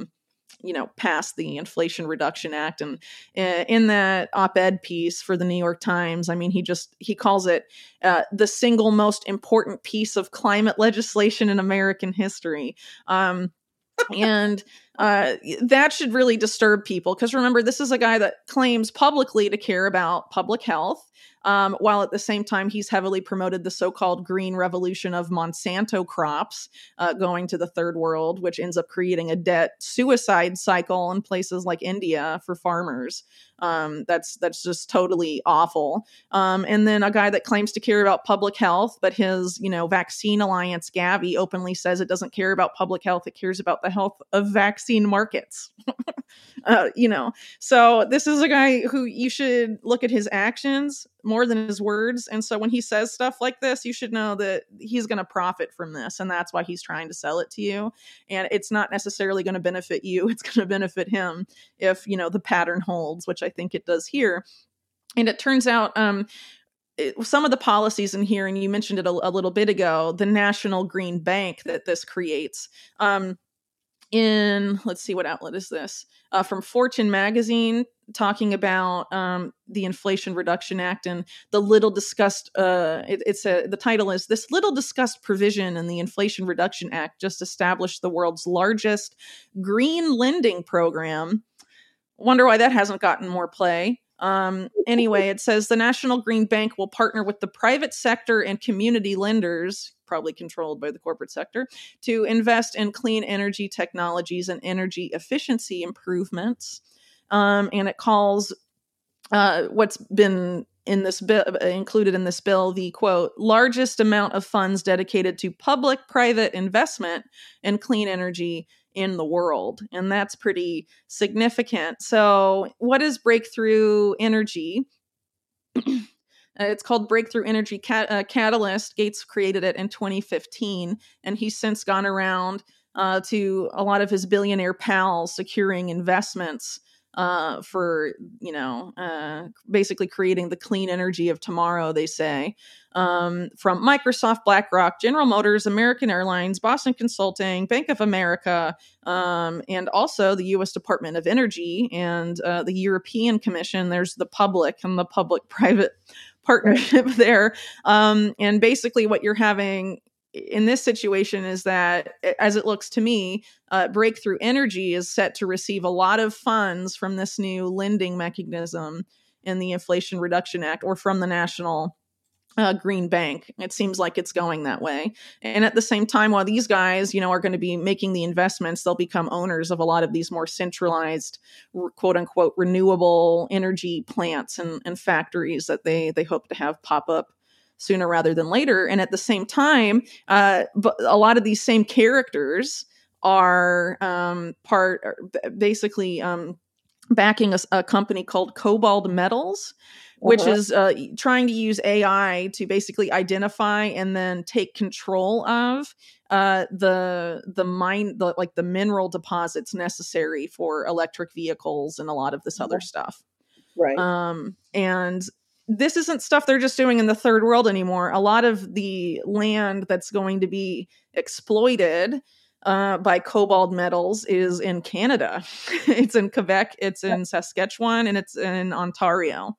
Speaker 1: you know, passed the Inflation Reduction Act. And uh, in that op-ed piece for the New York Times, I mean, he just, he calls it uh, the single most important piece of climate legislation in American history. Um, and uh, that should really disturb people, because remember, this is a guy that claims publicly to care about public health, um, while at the same time he's heavily promoted the so-called green revolution of Monsanto crops uh, going to the third world, which ends up creating a debt suicide cycle in places like India for farmers. Um, that's that's just totally awful. Um, and then a guy that claims to care about public health, but his, you know, vaccine alliance, Gavi, openly says it doesn't care about public health. It cares about the health of vaccine markets. uh, you know, so this is a guy who you should look at his actions more than his words. And so when he says stuff like this, you should know that he's going to profit from this. And that's why he's trying to sell it to you. And it's not necessarily going to benefit you. It's going to benefit him if, you know, the pattern holds, which I think it does here. And it turns out, um, it, some of the policies in here, and you mentioned it a, a little bit ago, the National Green Bank that this creates, um, in, let's see, what outlet is this? Uh, from Fortune magazine, talking about um, the Inflation Reduction Act and the little discussed, uh, it, it's a, the title is, "This little discussed provision in the Inflation Reduction Act just established the world's largest green lending program." Wonder why that hasn't gotten more play. Um, anyway, it says the National Green Bank will partner with the private sector and community lenders, probably controlled by the corporate sector, to invest in clean energy technologies and energy efficiency improvements. Um, and it calls uh, what's been in this bill, included in this bill, the quote, largest amount of funds dedicated to public-private investment in clean energy in the world. And that's pretty significant. So what is Breakthrough Energy? It's called Breakthrough Energy Cat- uh, Catalyst. Gates created it in twenty fifteen, and he's since gone around uh, to a lot of his billionaire pals securing investments uh, for, you know, uh, basically creating the clean energy of tomorrow, they say. Um, from Microsoft, BlackRock, General Motors, American Airlines, Boston Consulting, Bank of America, um, and also the U S Department of Energy and uh, the European Commission. There's the public and the public-private partnership there. Um, and basically what you're having in this situation is that, as it looks to me, uh, Breakthrough Energy is set to receive a lot of funds from this new lending mechanism in the Inflation Reduction Act, or from the National uh, Green Bank. It seems like it's going that way. And at the same time, while these guys, you know, are going to be making the investments, they'll become owners of a lot of these more centralized, quote unquote, renewable energy plants and, and factories that they they hope to have pop up sooner rather than later. And at the same time, uh, but a lot of these same characters are um, part, basically um, backing a, a company called Cobalt Metals, which uh-huh. is uh, trying to use A I to basically identify and then take control of uh, the the mine, the, like the mineral deposits necessary for electric vehicles and a lot of this other yeah. stuff.
Speaker 2: Right.
Speaker 1: Um, and this isn't stuff they're just doing in the third world anymore. A lot of the land that's going to be exploited uh, by Cobalt Metals is in Canada. It's in Quebec, it's in Saskatchewan, and it's in Ontario.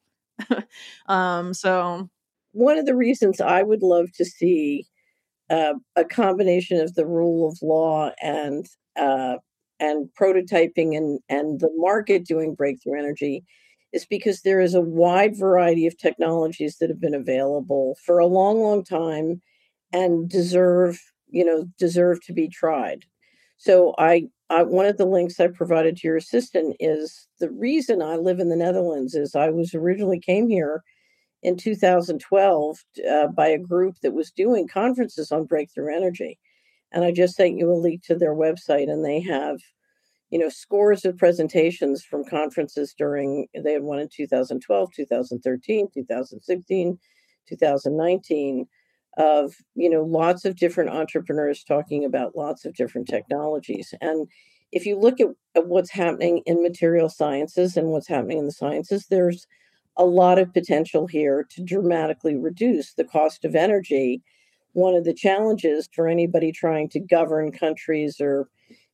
Speaker 1: um, so
Speaker 2: one of the reasons I would love to see uh, a combination of the rule of law and uh, and prototyping and and the market doing breakthrough energy is because there is a wide variety of technologies that have been available for a long, long time and deserve, you know, deserve to be tried. So I, I one of the links I provided to your assistant is the reason I live in the Netherlands is I was originally came here in two thousand twelve uh, by a group that was doing conferences on breakthrough energy. And I just sent you a link to their website, and they have, you know, scores of presentations from conferences during, they had one in two thousand twelve, two thousand thirteen, two thousand sixteen, two thousand nineteen, of, you know, lots of different entrepreneurs talking about lots of different technologies. And if you look at, at what's happening in material sciences and what's happening in the sciences, there's a lot of potential here to dramatically reduce the cost of energy. One of the challenges for anybody trying to govern countries or,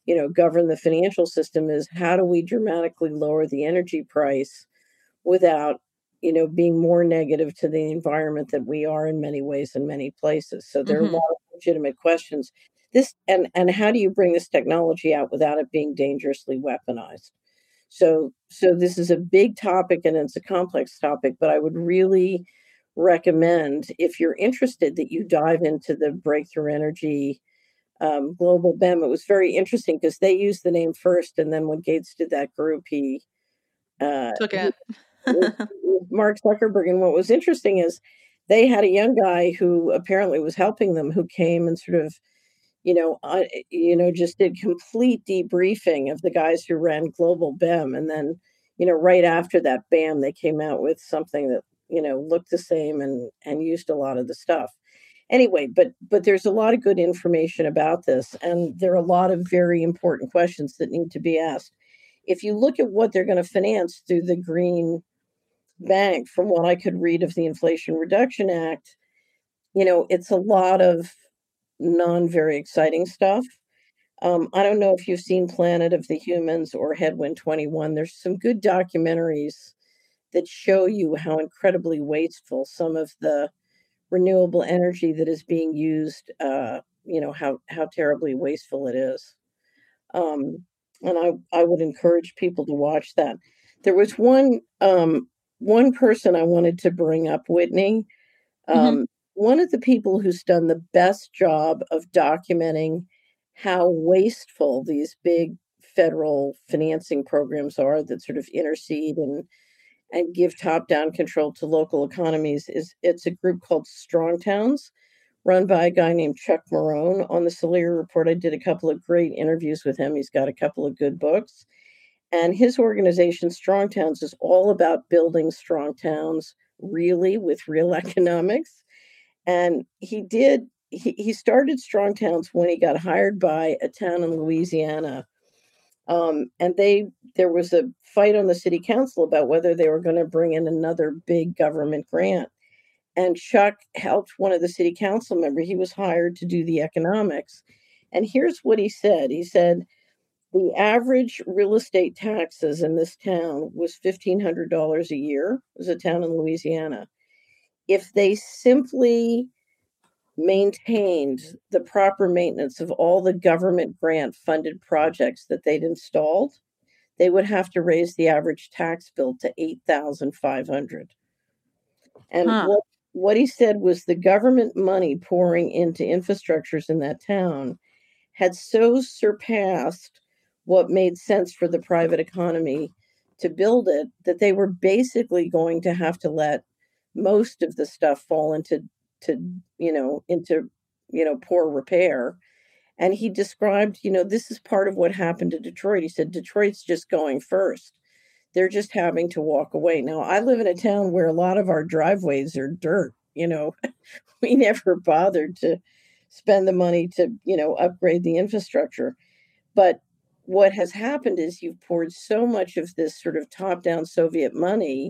Speaker 2: you know, govern the financial system is how do we dramatically lower the energy price without, you know, being more negative to the environment that we are in many ways in many places. So there are a
Speaker 1: Mhm.
Speaker 2: lot of legitimate questions. This and and how do you bring this technology out without it being dangerously weaponized? So so this is a big topic and it's a complex topic, but I would really recommend if you're interested that you dive into the Breakthrough Energy um, Global B E M. It was very interesting because they used the name first, and then when Gates did that group, he uh,
Speaker 1: Took
Speaker 2: he
Speaker 1: it.
Speaker 2: was was Mark Zuckerberg, and what was interesting is they had a young guy who apparently was helping them, who came and sort of, you know, uh, you know, just did complete debriefing of the guys who ran Global B E M, and then, you know, right after that, bam, they came out with something that, you know, looked the same and and used a lot of the stuff. Anyway, but but there's a lot of good information about this, and there are a lot of very important questions that need to be asked. If you look at what they're going to finance through the Green Bank, from what I could read of the Inflation Reduction Act, you know, it's a lot of non very exciting stuff. Um, I don't know if you've seen Planet of the Humans or Headwind twenty-one. There's some good documentaries that show you how incredibly wasteful some of the renewable energy that is being used, uh, you know, how how terribly wasteful it is. Um, and I I would encourage people to watch that. There was one um, one person I wanted to bring up, Whitney.
Speaker 1: Mhm.
Speaker 2: Um, One of the people who's done the best job of documenting how wasteful these big federal financing programs are that sort of intercede and and give top-down control to local economies is it's a group called Strong Towns, run by a guy named Chuck Marohn. On the Salir Report, I did a couple of great interviews with him. He's got a couple of good books. And his organization, Strong Towns, is all about building strong towns, really, with real economics. And he did, he, he started Strong Towns when he got hired by a town in Louisiana. Um, and they there was a fight on the city council about whether they were going to bring in another big government grant. And Chuck helped one of the city council members. He was hired to do the economics. And here's what he said. He said the average real estate taxes in this town was fifteen hundred dollars a year. It was a town in Louisiana. If they simply maintained the proper maintenance of all the government grant funded projects that they'd installed, they would have to raise the average tax bill to eight thousand five hundred. And
Speaker 1: Huh.
Speaker 2: what what he said was the government money pouring into infrastructures in that town had so surpassed what made sense for the private economy to build it that they were basically going to have to let most of the stuff fall into to you know into you know poor repair. And he described, you know, this is part of what happened to Detroit. He said Detroit's just going first. They're just having to walk away. Now, I live in a town where a lot of our driveways are dirt, you know. We never bothered to spend the money to, you know, upgrade the infrastructure. But what has happened is you've poured so much of this sort of top-down Soviet money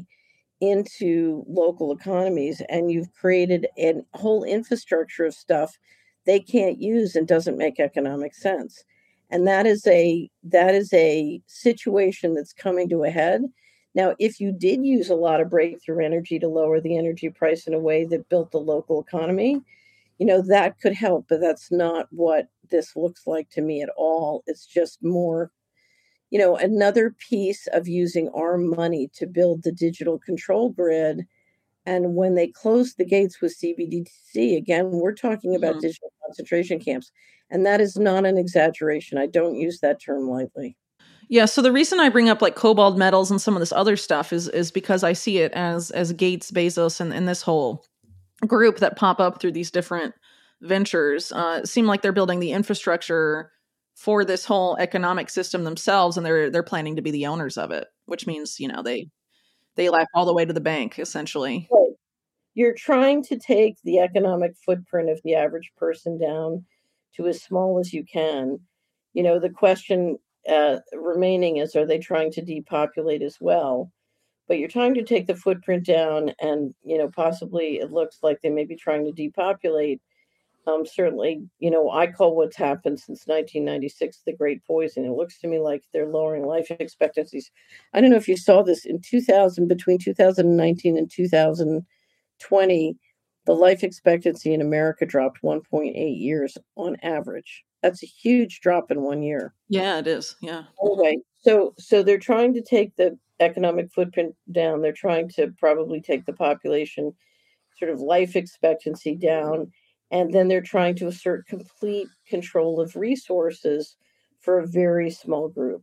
Speaker 2: into local economies, and you've created a whole infrastructure of stuff they can't use and doesn't make economic sense. And that is a that is a situation that's coming to a head. Now, if you did use a lot of breakthrough energy to lower the energy price in a way that built the local economy, you know, that could help, but that's not what this looks like to me at all. It's just more, you know, another piece of using our money to build the digital control grid. And when they closed the gates with C B D C, again, we're talking about
Speaker 1: Mhm.
Speaker 2: digital concentration camps. And that is not an exaggeration. I don't use that term lightly.
Speaker 1: Yeah, so the reason I bring up like cobalt metals and some of this other stuff is is because I see it as as Gates, Bezos, and, and this whole group that pop up through these different ventures uh, seem like they're building the infrastructure for this whole economic system themselves, and they're they're planning to be the owners of it, which means you know they they laugh all the way to the bank essentially.
Speaker 2: Right. You're trying to take the economic footprint of the average person down to as small as you can. You know, the question uh, remaining is, are they trying to depopulate as well? But you're trying to take the footprint down, and, you know, possibly it looks like they may be trying to depopulate. Um, certainly, you know, I call what's happened since nineteen ninety-six the Great Poison. It looks to me like they're lowering life expectancies. I don't know if you saw this in two thousand, between two thousand nineteen and two thousand twenty, the life expectancy in America dropped one point eight years on average. That's a huge drop in one year.
Speaker 1: Yeah, it is. Yeah. Mhm.
Speaker 2: Anyway, so so they're trying to take the economic footprint down. They're trying to probably take the population sort of life expectancy down, and then they're trying to assert complete control of resources for a very small group.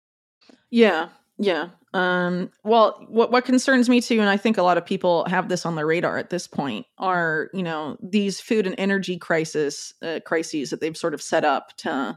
Speaker 1: Yeah, yeah. Um, well, what what concerns me too, and I think a lot of people have this on their radar at this point, are you know these food and energy crisis uh, crises that they've sort of set up to.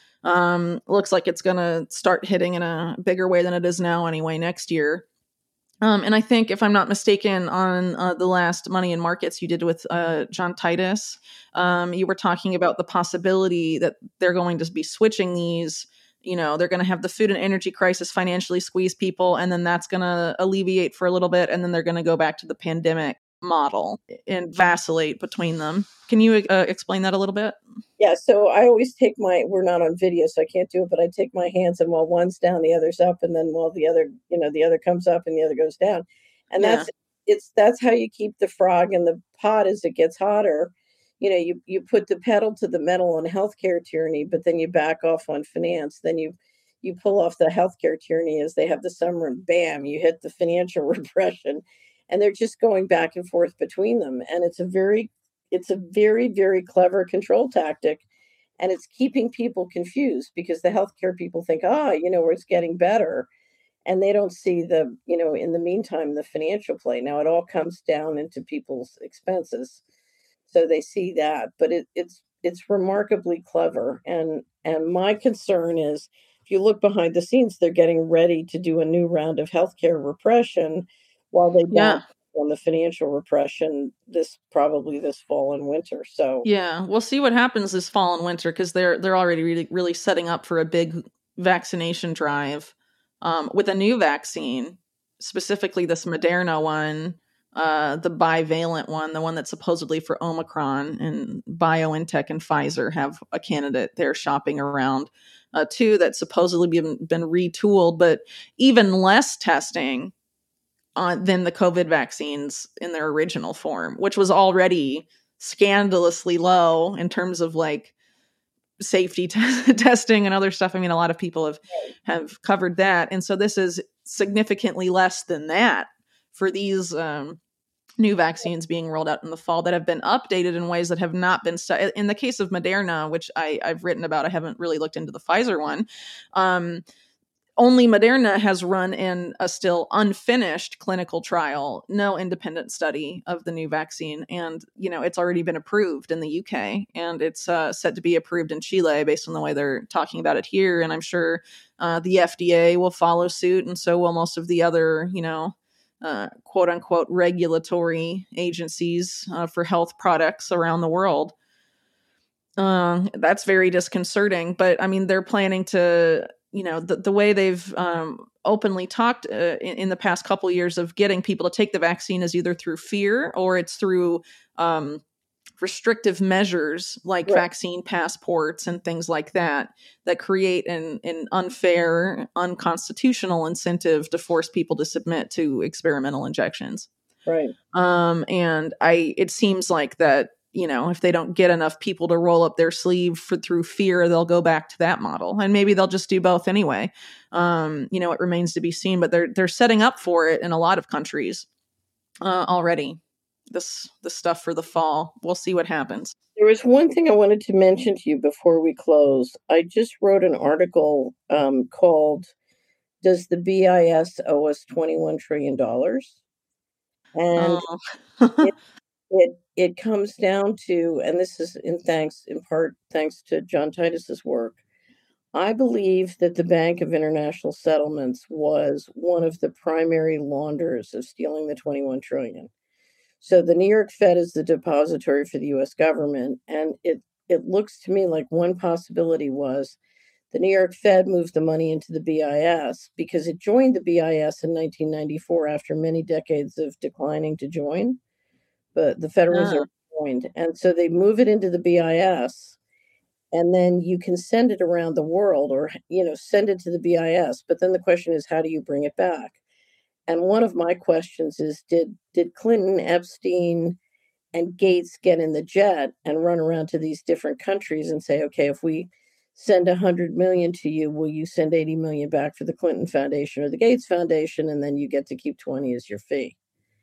Speaker 1: Um, looks like it's going to start hitting in a bigger way than it is now, anyway, next year. Um, and I think, if I'm not mistaken, on uh, the last Money in Markets you did with uh, John Titus, um, you were talking about the possibility that they're going to be switching these. You know, they're going to have the food and energy crisis financially squeeze people, and then that's going to alleviate for a little bit, and then they're going to go back to the pandemic model and vacillate between them. Can you uh, explain that a little bit?
Speaker 2: Yeah, so I always take my we're not on video, so I can't do it, but I take my hands and while one's down, the other's up, and then while the other, you know, the other comes up and the other goes down. And
Speaker 1: Yeah.
Speaker 2: that's it's that's how you keep the frog in the pot as it gets hotter. You know, you you put the pedal to the metal on healthcare tyranny, but then you back off on finance. Then you you pull off the healthcare tyranny as they have the summer and bam, you hit the financial repression. And they're just going back and forth between them. And it's a very it's a very, very clever control tactic, and it's keeping people confused because the healthcare people think, "Ah, you know, it's getting better," and they don't see the, you know, in the meantime, the financial play. Now it all comes down into people's expenses, so they see that, but it, it's it's remarkably clever. And and my concern is, if you look behind the scenes, they're getting ready to do a new round of healthcare repression while they back
Speaker 1: Yeah.
Speaker 2: on the financial repression this probably this fall and winter. So
Speaker 1: Yeah, we'll see what happens this fall and winter because they're they're already really really setting up for a big vaccination drive um, with a new vaccine, specifically this Moderna one, uh, the bivalent one, the one that's supposedly for Omicron, and BioNTech and Pfizer have a candidate they're shopping around. Uh, two that's supposedly been been retooled, but even less testing on than the COVID vaccines in their original form, which was already scandalously low in terms of like safety t- testing and other stuff. I mean, a lot of people have have covered that, and so this is significantly less than that for these um, new vaccines being rolled out in the fall that have been updated in ways that have not been stu- in the case of Moderna, which I, I've written about. I haven't really looked into the Pfizer one. Um, only Moderna has run in a still unfinished clinical trial, no independent study of the new vaccine. And, you know, it's already been approved in the U K and it's uh, set to be approved in Chile based on the way they're talking about it here. And I'm sure uh, the F D A will follow suit. And so will most of the other, you know, uh, quote unquote regulatory agencies uh, for health products around the world. Um, that's very disconcerting. But I mean, they're planning to, you know, the, the way they've um, openly talked uh, in, in the past couple years of getting people to take the vaccine is either through fear or it's through um, restrictive measures like
Speaker 2: right,
Speaker 1: vaccine passports and things like that that create an, an unfair, unconstitutional incentive to force people to submit to experimental injections.
Speaker 2: right.
Speaker 1: Um, and I, it seems like that, you know, if they don't get enough people to roll up their sleeve for, through fear, they'll go back to that model, and maybe they'll just do both anyway. Um, you know, it remains to be seen, but they're they're setting up for it in a lot of countries uh, already. This the stuff for the fall. We'll see what happens.
Speaker 2: There was one thing I wanted to mention to you before we close. I just wrote an article um, called "Does the B I S owe us twenty-one trillion dollars?" And
Speaker 1: Oh,
Speaker 2: it it it comes down to, and this is in thanks in part thanks to John Titus's work. I believe that the Bank of International Settlements was one of the primary launderers of stealing the twenty-one trillion. So the New York Fed is the depository for the U S government, and it it looks to me like one possibility was the New York Fed moved the money into the B I S because it joined the B I S in nineteen ninety-four after many decades of declining to join. But the Federal Reserve
Speaker 1: yeah.
Speaker 2: Bitcoined. And so they move it into the B I S, and then you can send it around the world, or, you know, send it to the B I S. But then the question is, how do you bring it back? And one of my questions is, did did Clinton, Epstein, and Gates get in the jet and run around to these different countries and say, okay, if we send one hundred million to you, will you send eighty million back for the Clinton Foundation or the Gates Foundation? And then you get to keep twenty as your fee.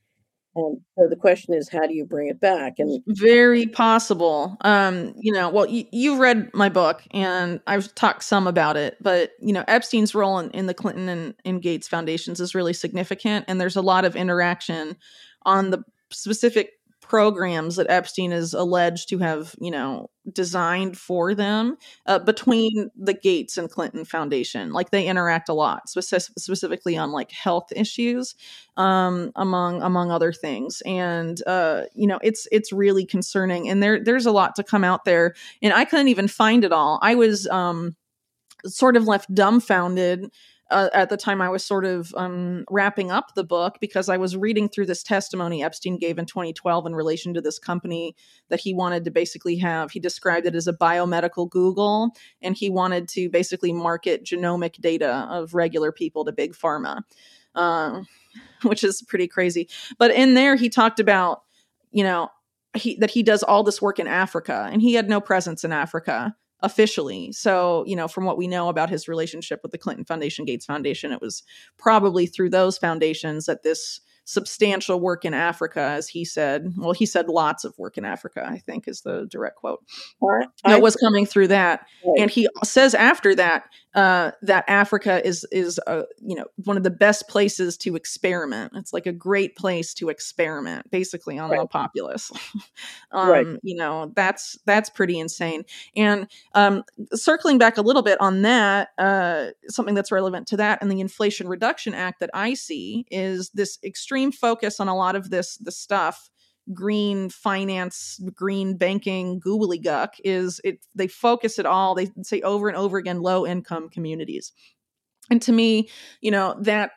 Speaker 2: And so the question is, how do you bring it back? And
Speaker 1: very possible. Um, you know, well, y- you've read my book and I've talked some about it, but, you know, Epstein's role in, in the Clinton and, and Gates foundations is really significant. And there's a lot of interaction on the specific programs that Epstein is alleged to have, you know, designed for them uh, between the Gates and Clinton Foundation. Like they interact a lot, speci- specifically on like health issues, um, among among other things. And uh, you know, it's it's really concerning. And there there's a lot to come out there. And I couldn't even find it all. I was um, sort of left dumbfounded uh, at the time I was sort of um, wrapping up the book, because I was reading through this testimony Epstein gave in twenty twelve in relation to this company that he wanted to basically have. He described it as a biomedical Google, and he wanted to basically market genomic data of regular people to big pharma, uh, which is pretty crazy. But in there, he talked about, you know, he, that he does all this work in Africa, and he had no presence in Africa officially. So, you know, from what we know about his relationship with the Clinton Foundation, Gates Foundation, it was probably through those foundations that this substantial work in Africa, as he said, well, he said lots of work in Africa, I think is the direct quote.
Speaker 2: I,
Speaker 1: No,
Speaker 2: I
Speaker 1: it was coming through that.
Speaker 2: right.
Speaker 1: And he says after that, uh, that Africa is, is uh, you know, one of the best places to experiment. It's like a great place to experiment, basically, on
Speaker 2: Right.
Speaker 1: the populace. um,
Speaker 2: Right.
Speaker 1: You know, that's that's pretty insane. And um, circling back a little bit on that, uh, something that's relevant to that and the Inflation Reduction Act that I see is this extreme focus on a lot of this, this stuff, green finance, green banking, gobbledygook, is it they focus it all, they say over and over again, low income communities. And to me, you know, that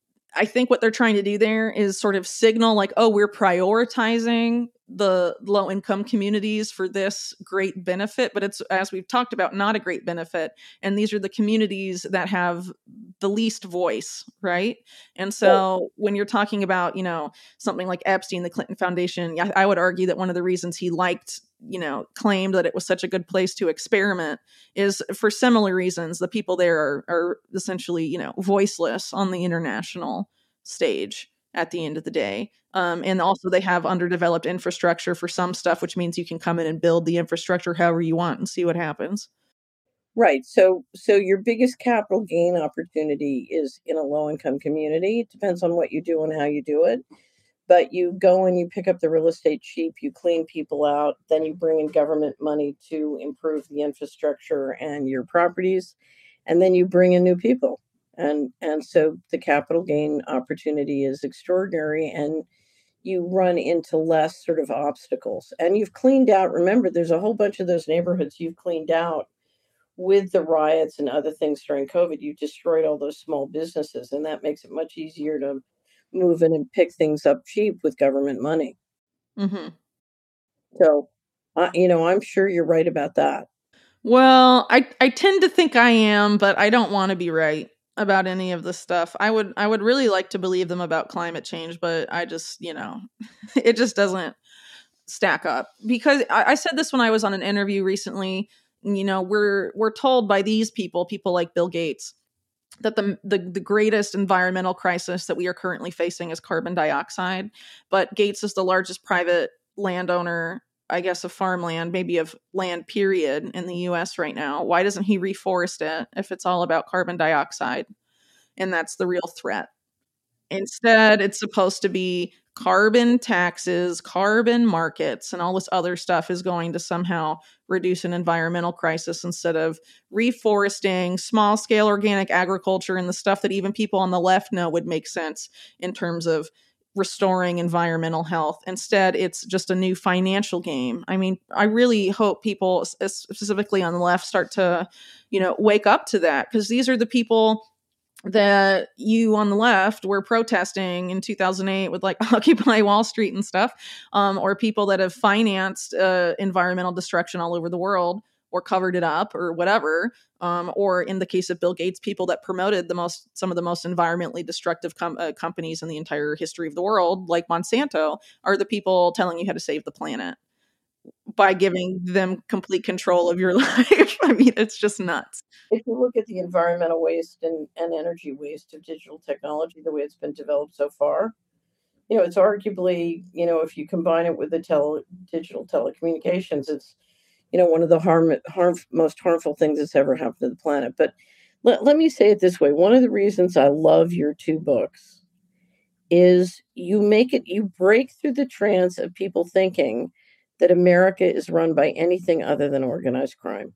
Speaker 1: I think what they're trying to do there is sort of signal like, oh, we're prioritizing the low income communities for this great benefit, but it's, as we've talked about, not a great benefit. And these are the communities that have the least voice, right? And so when you're talking about, you know, something like Epstein, the Clinton Foundation, yeah, I would argue that one of the reasons he liked, you know, claimed that it was such a good place to experiment is for similar reasons. The people there are, are essentially, you know, voiceless on the international stage at the end of the day. Um, and also they have underdeveloped infrastructure for some stuff, which means you can come in and build the infrastructure however you want and see what happens.
Speaker 2: Right. So so your biggest capital gain opportunity is in a low income community. It depends on what you do and how you do it. But you go and you pick up the real estate cheap, you clean people out, then you bring in government money to improve the infrastructure and your properties, and then you bring in new people. And and so the capital gain opportunity is extraordinary, and you run into less sort of obstacles. And you've cleaned out, remember, there's a whole bunch of those neighborhoods you've cleaned out with the riots and other things during COVID. You destroyed all those small businesses, and that makes it much easier to move in and pick things up cheap with government money.
Speaker 1: Mm-hmm.
Speaker 2: So, uh, you know, I'm sure you're right about that.
Speaker 1: Well, I, I tend to think I am, but I don't want to be right about any of this stuff. I would I would really like to believe them about climate change, but I just, you know, it just doesn't stack up. Because I, I said this when I was on an interview recently. You know, we're we're told by these people, people like Bill Gates, that the, the the greatest environmental crisis that we are currently facing is carbon dioxide. But Gates is the largest private landowner, I guess, of farmland, maybe of land period in the U S right now. Why doesn't he reforest it if it's all about carbon dioxide? And that's the real threat. Instead, it's supposed to be carbon taxes, carbon markets, and all this other stuff is going to somehow reduce an environmental crisis instead of reforesting, small scale organic agriculture, and the stuff that even people on the left know would make sense in terms of restoring environmental health. Instead, it's just a new financial game. I mean, I really hope people, specifically on the left, start to, you know, wake up to that, because these are the people that you on the left were protesting in two thousand eight with like Occupy Wall Street and stuff, um, or people that have financed uh, environmental destruction all over the world or covered it up or whatever, um, or in the case of Bill Gates, people that promoted the most some of the most environmentally destructive com- uh, companies in the entire history of the world, like Monsanto, are the people telling you how to save the planet by giving them complete control of your life. I mean, it's just nuts.
Speaker 2: If you look at the environmental waste and, and energy waste of digital technology, the way it's been developed so far, you know, it's arguably, you know, if you combine it with the tele, digital telecommunications, it's, you know, one of the harm, harm most harmful things that's ever happened to the planet. But let, let me say it this way. One of the reasons I love your two books is you make it, you break through the trance of people thinking that America is run by anything other than organized crime.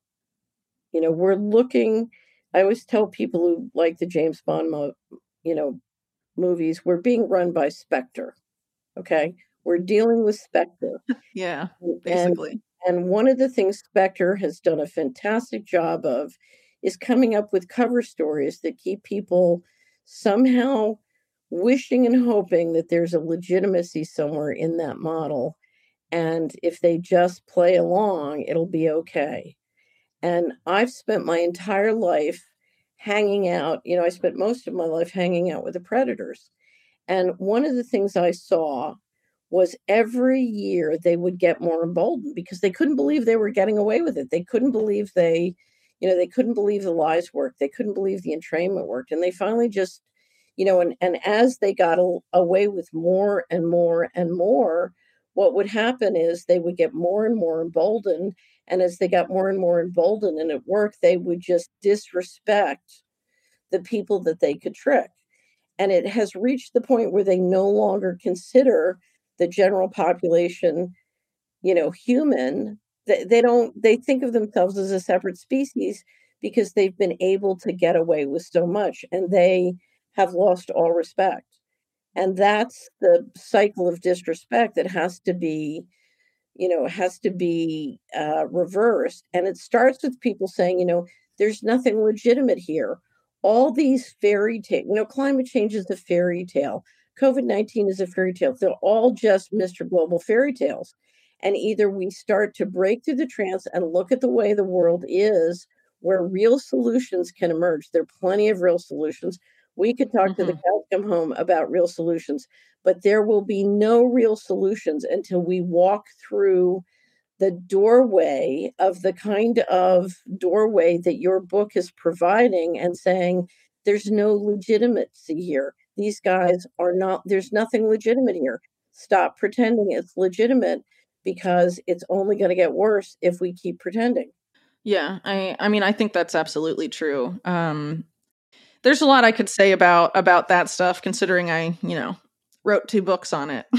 Speaker 2: You know, we're looking, I always tell people who like the James Bond, mo- you know, movies, we're being run by Spectre. Okay. We're dealing with Spectre.
Speaker 1: Yeah,
Speaker 2: And
Speaker 1: basically.
Speaker 2: and one of the things Spectre has done a fantastic job of is coming up with cover stories that keep people somehow wishing and hoping that there's a legitimacy somewhere in that model. And if they just play along, it'll be okay. And I've spent my entire life hanging out, you know, I spent most of my life hanging out with the predators. And one of the things I saw was every year they would get more emboldened because they couldn't believe they were getting away with it. They couldn't believe they, you know, they couldn't believe the lies worked. They couldn't believe the entrainment worked. And they finally just, you know, and, and as they got a, away with more and more and more, what would happen is they would get more and more emboldened. And as they got more and more emboldened and at work, they would just disrespect the people that they could trick. And it has reached the point where they no longer consider the general population, you know, human. They, they don't, they think of themselves as a separate species because they've been able to get away with so much and they have lost all respect. And that's the cycle of disrespect that has to be, you know, has to be uh, reversed. And it starts with people saying, you know, there's nothing legitimate here. All these fairy tale, you know, climate change is a fairy tale. COVID nineteen is a fairy tale. They're all just Mister Global fairy tales. And either we start to break through the trance and look at the way the world is, where real solutions can emerge. There are plenty of real solutions. We could talk to the
Speaker 1: Hmm.
Speaker 2: cows come home about real solutions, but there will be no real solutions until we walk through the doorway of the kind of doorway that your book is providing and saying, there's no legitimacy here. These guys are not, there's nothing legitimate here. Stop pretending it's legitimate because it's only going to get worse if we keep pretending.
Speaker 1: Yeah, I I mean I think that's absolutely true. Um there's a lot I could say about about that stuff considering I, you know, wrote two books on it.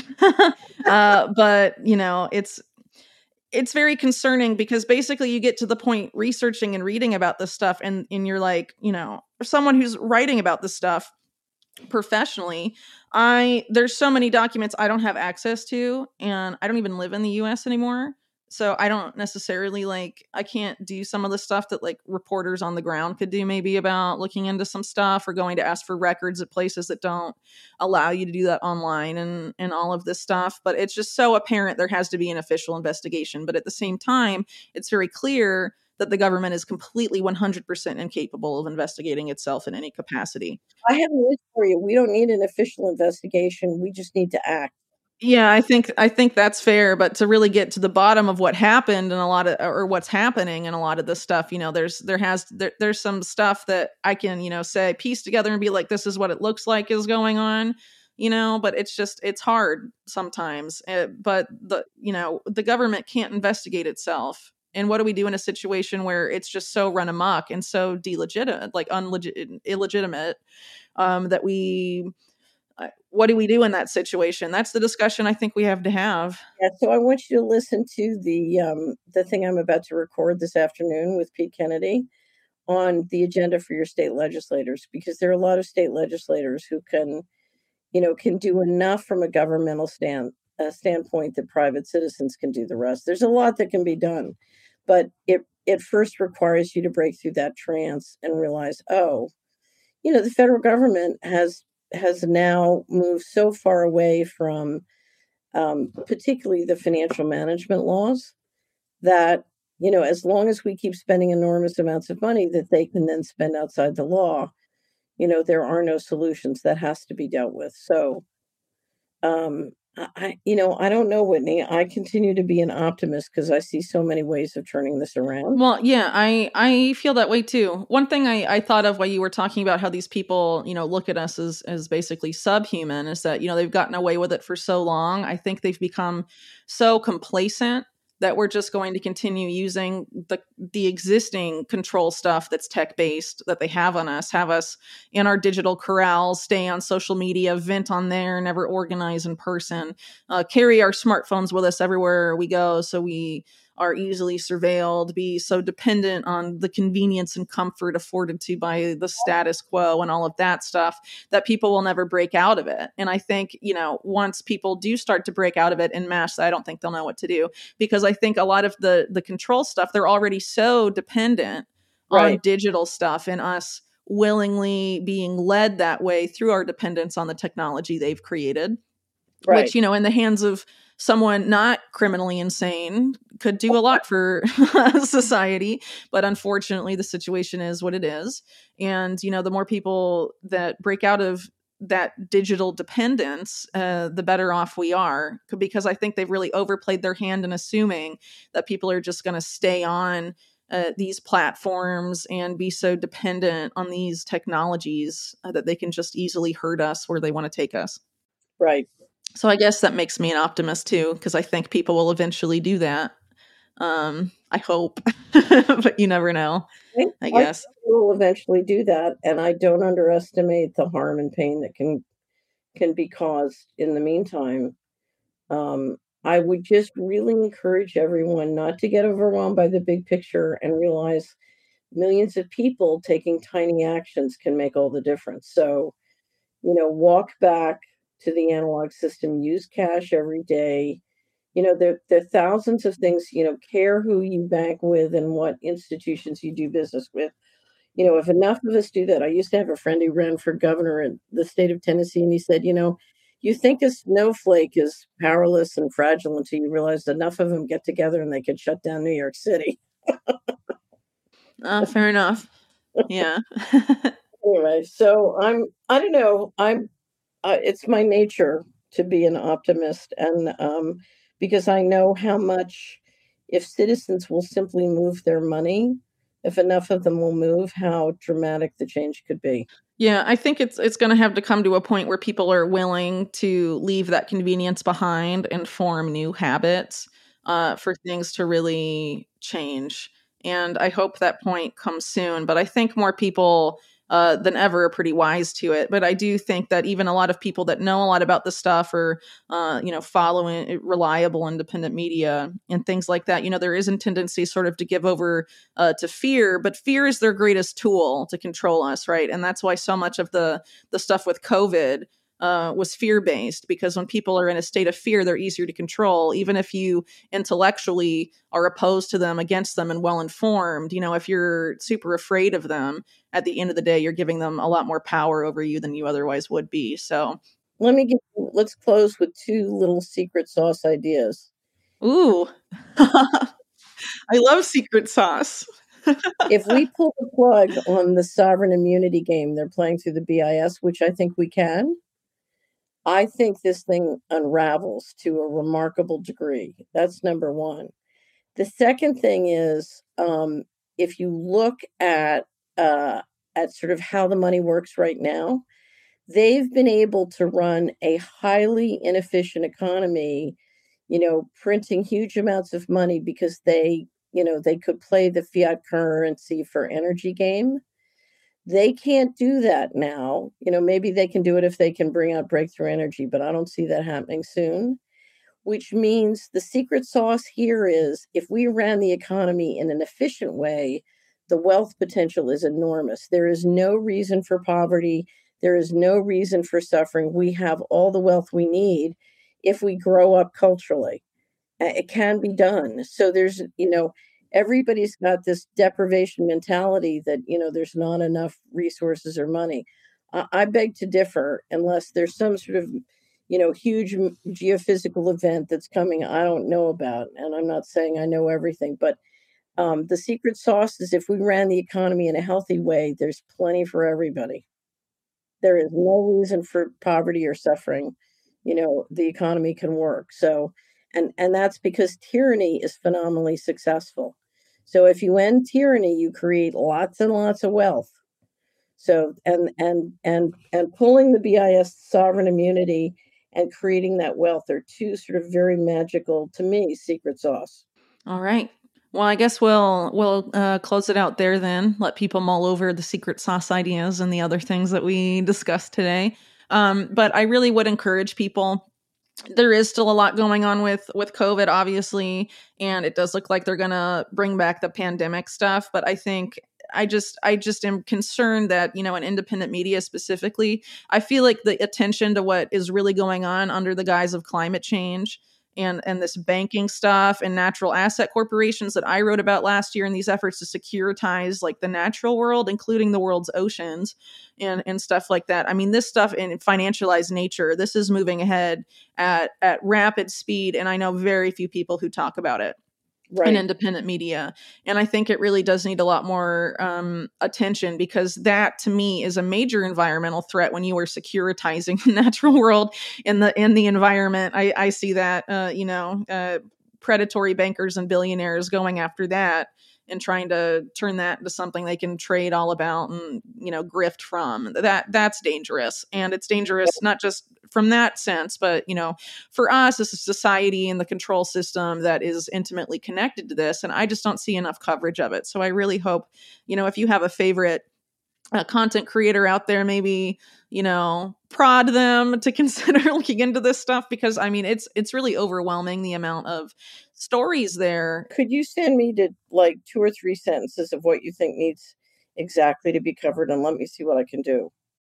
Speaker 1: uh but, you know, it's it's very concerning because basically you get to the point researching and reading about this stuff and and you're like, you know, for someone who's writing about this stuff professionally, I there's so many documents I don't have access to and I don't even live in the U S anymore. So I don't necessarily like I can't do some of the stuff that like reporters on the ground could do maybe about looking into some stuff or going to ask for records at places that don't allow you to do that online and and all of this stuff, but it's just so apparent there has to be an official investigation, but at the same time, it's very clear that the government is completely one hundred percent incapable of investigating itself in any capacity.
Speaker 2: I have news for you. We don't need an official investigation. We just need to act.
Speaker 1: Yeah, I think I think that's fair, but to really get to the bottom of what happened and a lot of or what's happening and a lot of this stuff, you know, there's there has there, there's some stuff that I can, you know, say piece together and be like this is what it looks like is going on, you know, but it's just it's hard sometimes. Uh, but the you know, the government can't investigate itself. And what do we do in a situation where it's just so run amok and so delegitimate, like unlegit illegitimate, um, that we uh, what do we do in that situation? That's the discussion I think we have to have.
Speaker 2: Yeah, so I want you to listen to the um, the thing I'm about to record this afternoon with Pete Kennedy on the agenda for your state legislators, because there are a lot of state legislators who can, you know, can do enough from a governmental stand uh, standpoint that private citizens can do the rest. There's a lot that can be done, but it it first requires you to break through that trance and realize, oh, you know, the federal government has has now moved so far away from um, particularly the financial management laws that, you know, as long as we keep spending enormous amounts of money that they can then spend outside the law, you know, there are no solutions. That has to be dealt with. So, um, I, I- you know, I don't know, Whitney. I continue to be an optimist because I see so many ways of turning this around.
Speaker 1: Well, yeah, I I feel that way too. One thing I, I thought of while you were talking about how these people, you know, look at us as as basically subhuman is that, you know, they've gotten away with it for so long. I think they've become so complacent that we're just going to continue using the the existing control stuff that's tech based that they have on us, have us in our digital corrals, stay on social media, vent on there, never organize in person, uh, carry our smartphones with us everywhere we go, so we are easily surveilled, be so dependent on the convenience and comfort afforded to by the status quo and all of that stuff that people will never break out of it. And I think, you know, once people do start to break out of it en masse, I don't think they'll know what to do, because I think a lot of the the control stuff, they're already so dependent on
Speaker 2: Right.
Speaker 1: digital stuff and us willingly being led that way through our dependence on the technology they've created,
Speaker 2: Right.
Speaker 1: which, you know, in the hands of someone not criminally insane could do a lot for society. But unfortunately, the situation is what it is. And, you know, the more people that break out of that digital dependence, uh, the better off we are, because I think they've really overplayed their hand in assuming that people are just going to stay on uh, these platforms and be so dependent on these technologies uh, that they can just easily hurt us where they want to take us.
Speaker 2: Right.
Speaker 1: So I guess that makes me an optimist too, because I think people will eventually do that. Um, I hope, but you never know,
Speaker 2: I,
Speaker 1: I
Speaker 2: I
Speaker 1: guess.
Speaker 2: will eventually do that, and I don't underestimate the harm and pain that can can be caused in the meantime. Um, I would just really encourage everyone not to get overwhelmed by the big picture and realize millions of people taking tiny actions can make all the difference. So, you know, walk back to the analog system, use cash every day. You know, there, there are thousands of things, you know, care who you bank with and what institutions you do business with. You know, if enough of us do that, I used to have a friend who ran for governor in the state of Tennessee, and he said, you know, you think a snowflake is powerless and fragile until you realize enough of them get together and they can shut down New York City.
Speaker 1: Uh, fair enough. Yeah.
Speaker 2: Anyway, so I'm, I don't know, I'm, uh, it's my nature to be an optimist, and um, because I know how much, if citizens will simply move their money, if enough of them will move, how dramatic the change could be.
Speaker 1: Yeah, I think it's it's going to have to come to a point where people are willing to leave that convenience behind and form new habits uh, for things to really change. And I hope that point comes soon. But I think more people uh, than ever are pretty wise to it. But I do think that even a lot of people that know a lot about the stuff or uh, you know, following reliable independent media and things like that, you know, there is a tendency sort of to give over uh, to fear, but fear is their greatest tool to control us, right? And that's why so much of the the stuff with COVID uh, was fear based, because when people are in a state of fear, they're easier to control, even if you intellectually are opposed to them, against them, and well informed. You know, if you're super afraid of them, at the end of the day, you're giving them a lot more power over you than you otherwise would be. So,
Speaker 2: Let me get let's close with two little secret sauce ideas.
Speaker 1: ooh, I love secret sauce.
Speaker 2: If we pull the plug on the sovereign immunity game they're playing through the B I S, which I think we can, I think this thing unravels to a remarkable degree. That's number one. The second thing is, um, if you look at uh, at sort of how the money works right now, they've been able to run a highly inefficient economy, you know, printing huge amounts of money because they, you know, they could play the fiat currency for energy game. They can't do that now. You know, maybe they can do it if they can bring out breakthrough energy, but I don't see that happening soon. Which means the secret sauce here is if we ran the economy in an efficient way, the wealth potential is enormous. There is no reason for poverty. There is no reason for suffering. We have all the wealth we need if we grow up culturally. Uh, It can be done. So there's, you know, everybody's got this deprivation mentality that, you know, there's not enough resources or money. I, I beg to differ unless there's some sort of, you know, huge m- geophysical event that's coming I don't know about. And I'm not saying I know everything, but um, the secret sauce is if we ran the economy in a healthy way, there's plenty for everybody. There is no reason for poverty or suffering. You know, the economy can work. So, and and that's because tyranny is phenomenally successful. So if you end tyranny, you create lots and lots of wealth. So and and and and pulling the B I S sovereign immunity and creating that wealth are two sort of very magical to me secret sauce.
Speaker 1: All right. Well, I guess we'll we'll uh, close it out there then. Let people mull over the secret sauce ideas and the other things that we discussed today. Um, but I really would encourage people. There is still a lot going on with with COVID, obviously, and it does look like they're gonna bring back the pandemic stuff. But I think I just I just am concerned that, you know, in independent media specifically, I feel like the attention to what is really going on under the guise of climate change and and this banking stuff and natural asset corporations that I wrote about last year, and these efforts to securitize like the natural world, including the world's oceans and and stuff like that. I mean, this stuff in financialized nature, this is moving ahead at at rapid speed, and I know very few people who talk about it in
Speaker 2: Right.
Speaker 1: independent media. And I think it really does need a lot more um, attention, because that to me is a major environmental threat when you are securitizing the natural world in the in the environment. I, I see that uh, you know uh, predatory bankers and billionaires going after that and trying to turn that into something they can trade all about and, you know, grift from. That that's dangerous. And it's dangerous not just from that sense, but, you know, for us as a society and the control system that is intimately connected to this. And I just don't see enough coverage of it. So I really hope, you know, if you have a favorite uh, content creator out there, maybe, you know, prod them to consider looking into this stuff, because I mean, it's it's really overwhelming the amount of stories there.
Speaker 2: Could you send me to like two or three sentences of what you think needs exactly to be covered and let me see what I can do?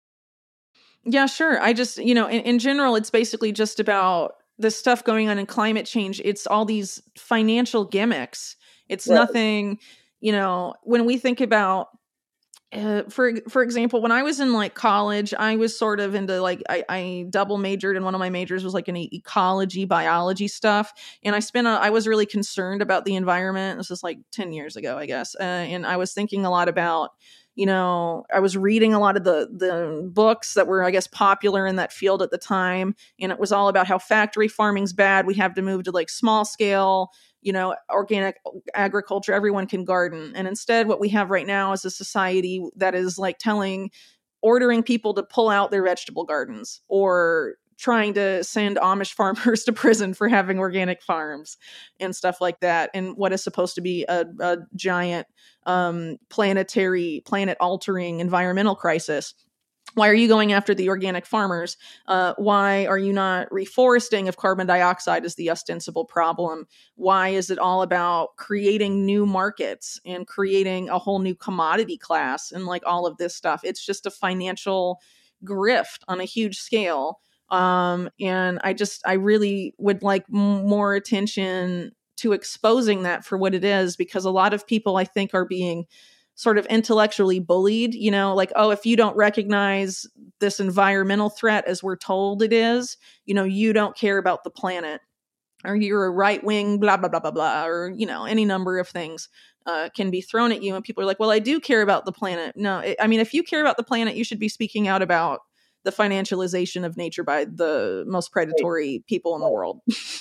Speaker 1: Yeah, sure. I just, you know, in, in general, it's basically just about the stuff going on in climate change. It's all these financial gimmicks. It's
Speaker 2: Right.
Speaker 1: nothing, you know, when we think about, uh, for for example, when I was in like college, I was sort of into like I, I double majored, and one of my majors was like in e- ecology, biology stuff. And I spent a, I was really concerned about the environment. This is like ten years ago, I guess, uh, and I was thinking a lot about, you know, I was reading a lot of the the books that were, I guess, popular in that field at the time, and it was all about how factory farming's bad. We have to move to like small scale, you know, organic agriculture. Everyone can garden. And instead, what we have right now is a society that is like telling, ordering people to pull out their vegetable gardens, or trying to send Amish farmers to prison for having organic farms and stuff like that. And what is supposed to be a, a giant um, planetary, planet altering environmental crisis. Why are you going after the organic farmers? Uh, why are you not reforesting if carbon dioxide is the ostensible problem? Why is it all about creating new markets and creating a whole new commodity class and like all of this stuff? It's just a financial grift on a huge scale. Um, and I just, I really would like m- more attention to exposing that for what it is, because a lot of people I think are being sort of intellectually bullied, you know, like, oh, if you don't recognize this environmental threat as we're told it is, you know, you don't care about the planet, or you're a right wing, blah, blah, blah, blah, blah, or, you know, any number of things uh, can be thrown at you. And people are like, well, I do care about the planet. No, it, I mean, if you care about the planet, you should be speaking out about the financialization of nature by the most
Speaker 2: Right.
Speaker 1: predatory people in the
Speaker 2: Right.
Speaker 1: world,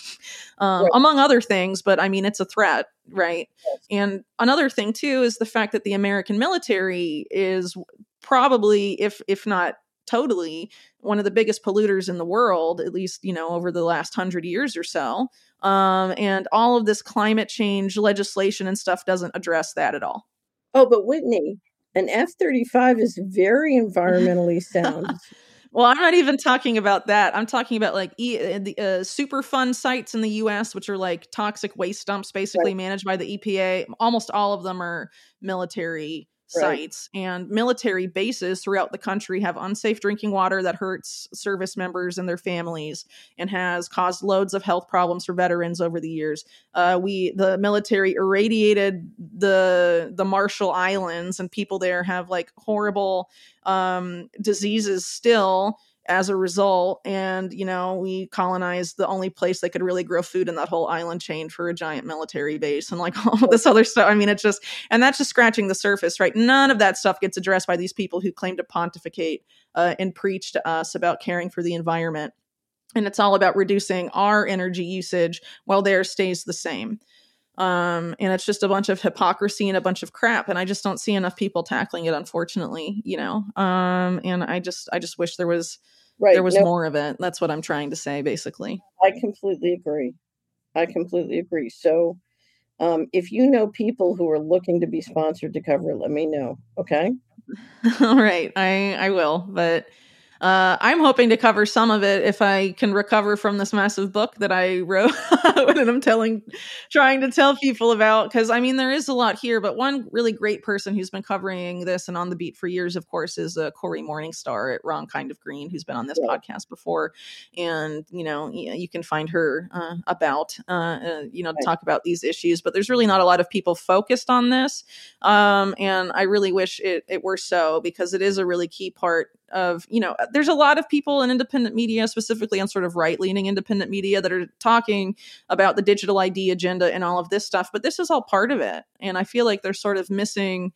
Speaker 1: um,
Speaker 2: Right.
Speaker 1: among other things. But I mean, it's a threat, right?
Speaker 2: Yes.
Speaker 1: And another thing too is the fact that the American military is probably, if if not totally, one of the biggest polluters in the world, at least, you know, over the last hundred years or so. Um, and all of this climate change legislation and stuff doesn't address that at all.
Speaker 2: Oh, but Whitney, an F thirty-five is very environmentally sound.
Speaker 1: Well, I'm not even talking about that. I'm talking about like e- uh, the uh, Superfund sites in the U S, which are like toxic waste dumps,
Speaker 2: Right.
Speaker 1: basically managed by the E P A. Almost all of them are military
Speaker 2: Right.
Speaker 1: sites, and military bases throughout the country have unsafe drinking water that hurts service members and their families and has caused loads of health problems for veterans over the years. Uh, we the military irradiated the the Marshall Islands, and people there have like horrible um, diseases still as a result. And, you know, we colonized the only place that could really grow food in that whole island chain for a giant military base and like all this other stuff. I mean, it's just, and that's just scratching the surface, right? None of that stuff gets addressed by these people who claim to pontificate uh, and preach to us about caring for the environment. And it's all about reducing our energy usage while theirs stays the same. Um, and it's just a bunch of hypocrisy and a bunch of crap. And I just don't see enough people tackling it, unfortunately, you know? Um, and I just, I just wish there was, right. there was no, more of it. That's what I'm trying to say, basically.
Speaker 2: I completely agree. I completely agree. So, um, if you know people who are looking to be sponsored to cover it, let me know. Okay.
Speaker 1: All right. I, I will, but Uh, I'm hoping to cover some of it if I can recover from this massive book that I wrote and I'm telling, trying to tell people about. Because I mean, there is a lot here, but one really great person who's been covering this and on the beat for years, of course, is uh, Corey Morningstar at Wrong Kind of Green, who's been on this yeah. podcast before. And, you know, you, you can find her uh, about, uh, uh, you know, to talk about these issues. But there's really not a lot of people focused on this. Um, and I really wish it, it were so, because it is a really key part of, you know, there's a lot of people in independent media, specifically on sort of right-leaning independent media, that are talking about the digital I D agenda and all of this stuff, but this is all part of it. And I feel like they're sort of missing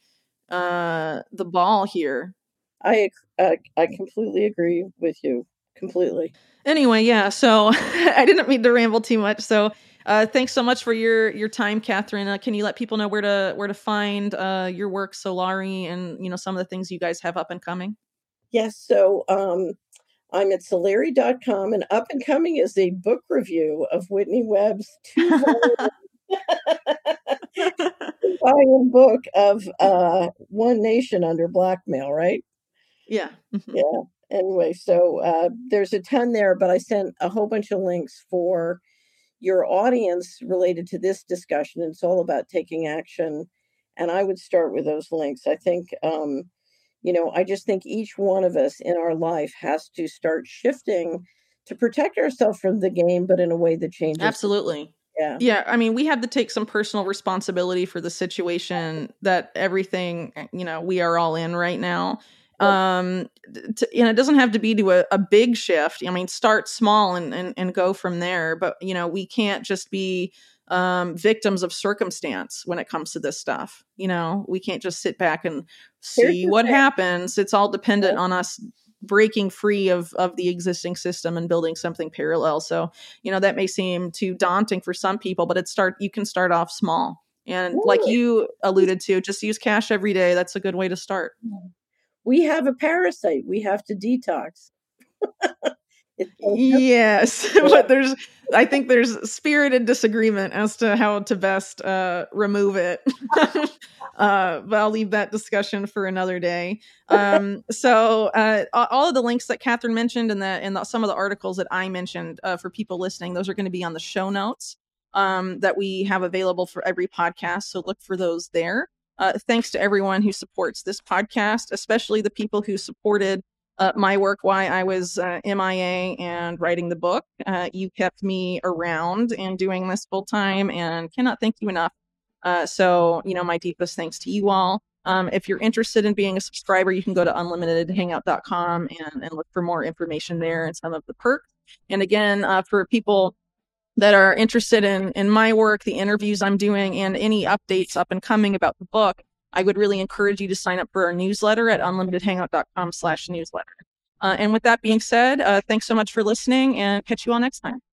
Speaker 1: uh, the ball here.
Speaker 2: I, I I completely agree with you. Completely.
Speaker 1: Anyway, yeah, so I didn't mean to ramble too much. So uh, thanks so much for your your time, Catherine. Uh, can you let people know where to where to find uh, your work, Solari, and, you know, some of the things you guys have up and coming?
Speaker 2: Yes, so um, I'm at solari dot com, and up and coming is a book review of Whitney Webb's two volume book of uh, One Nation Under Blackmail, right?
Speaker 1: Yeah.
Speaker 2: Yeah. Anyway, so uh, there's a ton there, but I sent a whole bunch of links for your audience related to this discussion. It's all about taking action, and I would start with those links. I think um, You know, I just think each one of us in our life has to start shifting to protect ourselves from the game, but in a way that changes.
Speaker 1: Absolutely.
Speaker 2: Yeah.
Speaker 1: Yeah. I mean, we have to take some personal responsibility for the situation that everything, you know, we are all in right now. Yeah. Um, to, you know, it doesn't have to be to a, a big shift. I mean, start small and, and, and go from there. But, you know, we can't just be um, victims of circumstance when it comes to this stuff. You know, we can't just sit back and see what happens. It's all dependent on us breaking free of, of the existing system and building something parallel. So, you know, that may seem too daunting for some people, but it start, you can start off small. And Ooh. Like you alluded to, just use cash every day. That's a good way to start.
Speaker 2: We have a parasite. We have to detox.
Speaker 1: Yes, but there's, I think there's spirited disagreement as to how to best uh, remove it. uh, but I'll leave that discussion for another day. Um, so uh, all of the links that Catherine mentioned and the and the, some of the articles that I mentioned uh, for people listening, those are going to be on the show notes um, that we have available for every podcast. So look for those there. Uh, thanks to everyone who supports this podcast, especially the people who supported Uh, my work while I was uh, M I A and writing the book. Uh, you kept me around and doing this full time, and cannot thank you enough. Uh, so, you know, my deepest thanks to you all. Um, if you're interested in being a subscriber, you can go to unlimited hangout dot com and, and look for more information there and some of the perks. And again, uh, for people that are interested in, in my work, the interviews I'm doing, and any updates up and coming about the book, I would really encourage you to sign up for our newsletter at unlimited hangout dot com slash newsletter. Uh, and with that being said, uh, thanks so much for listening, and catch you all next time.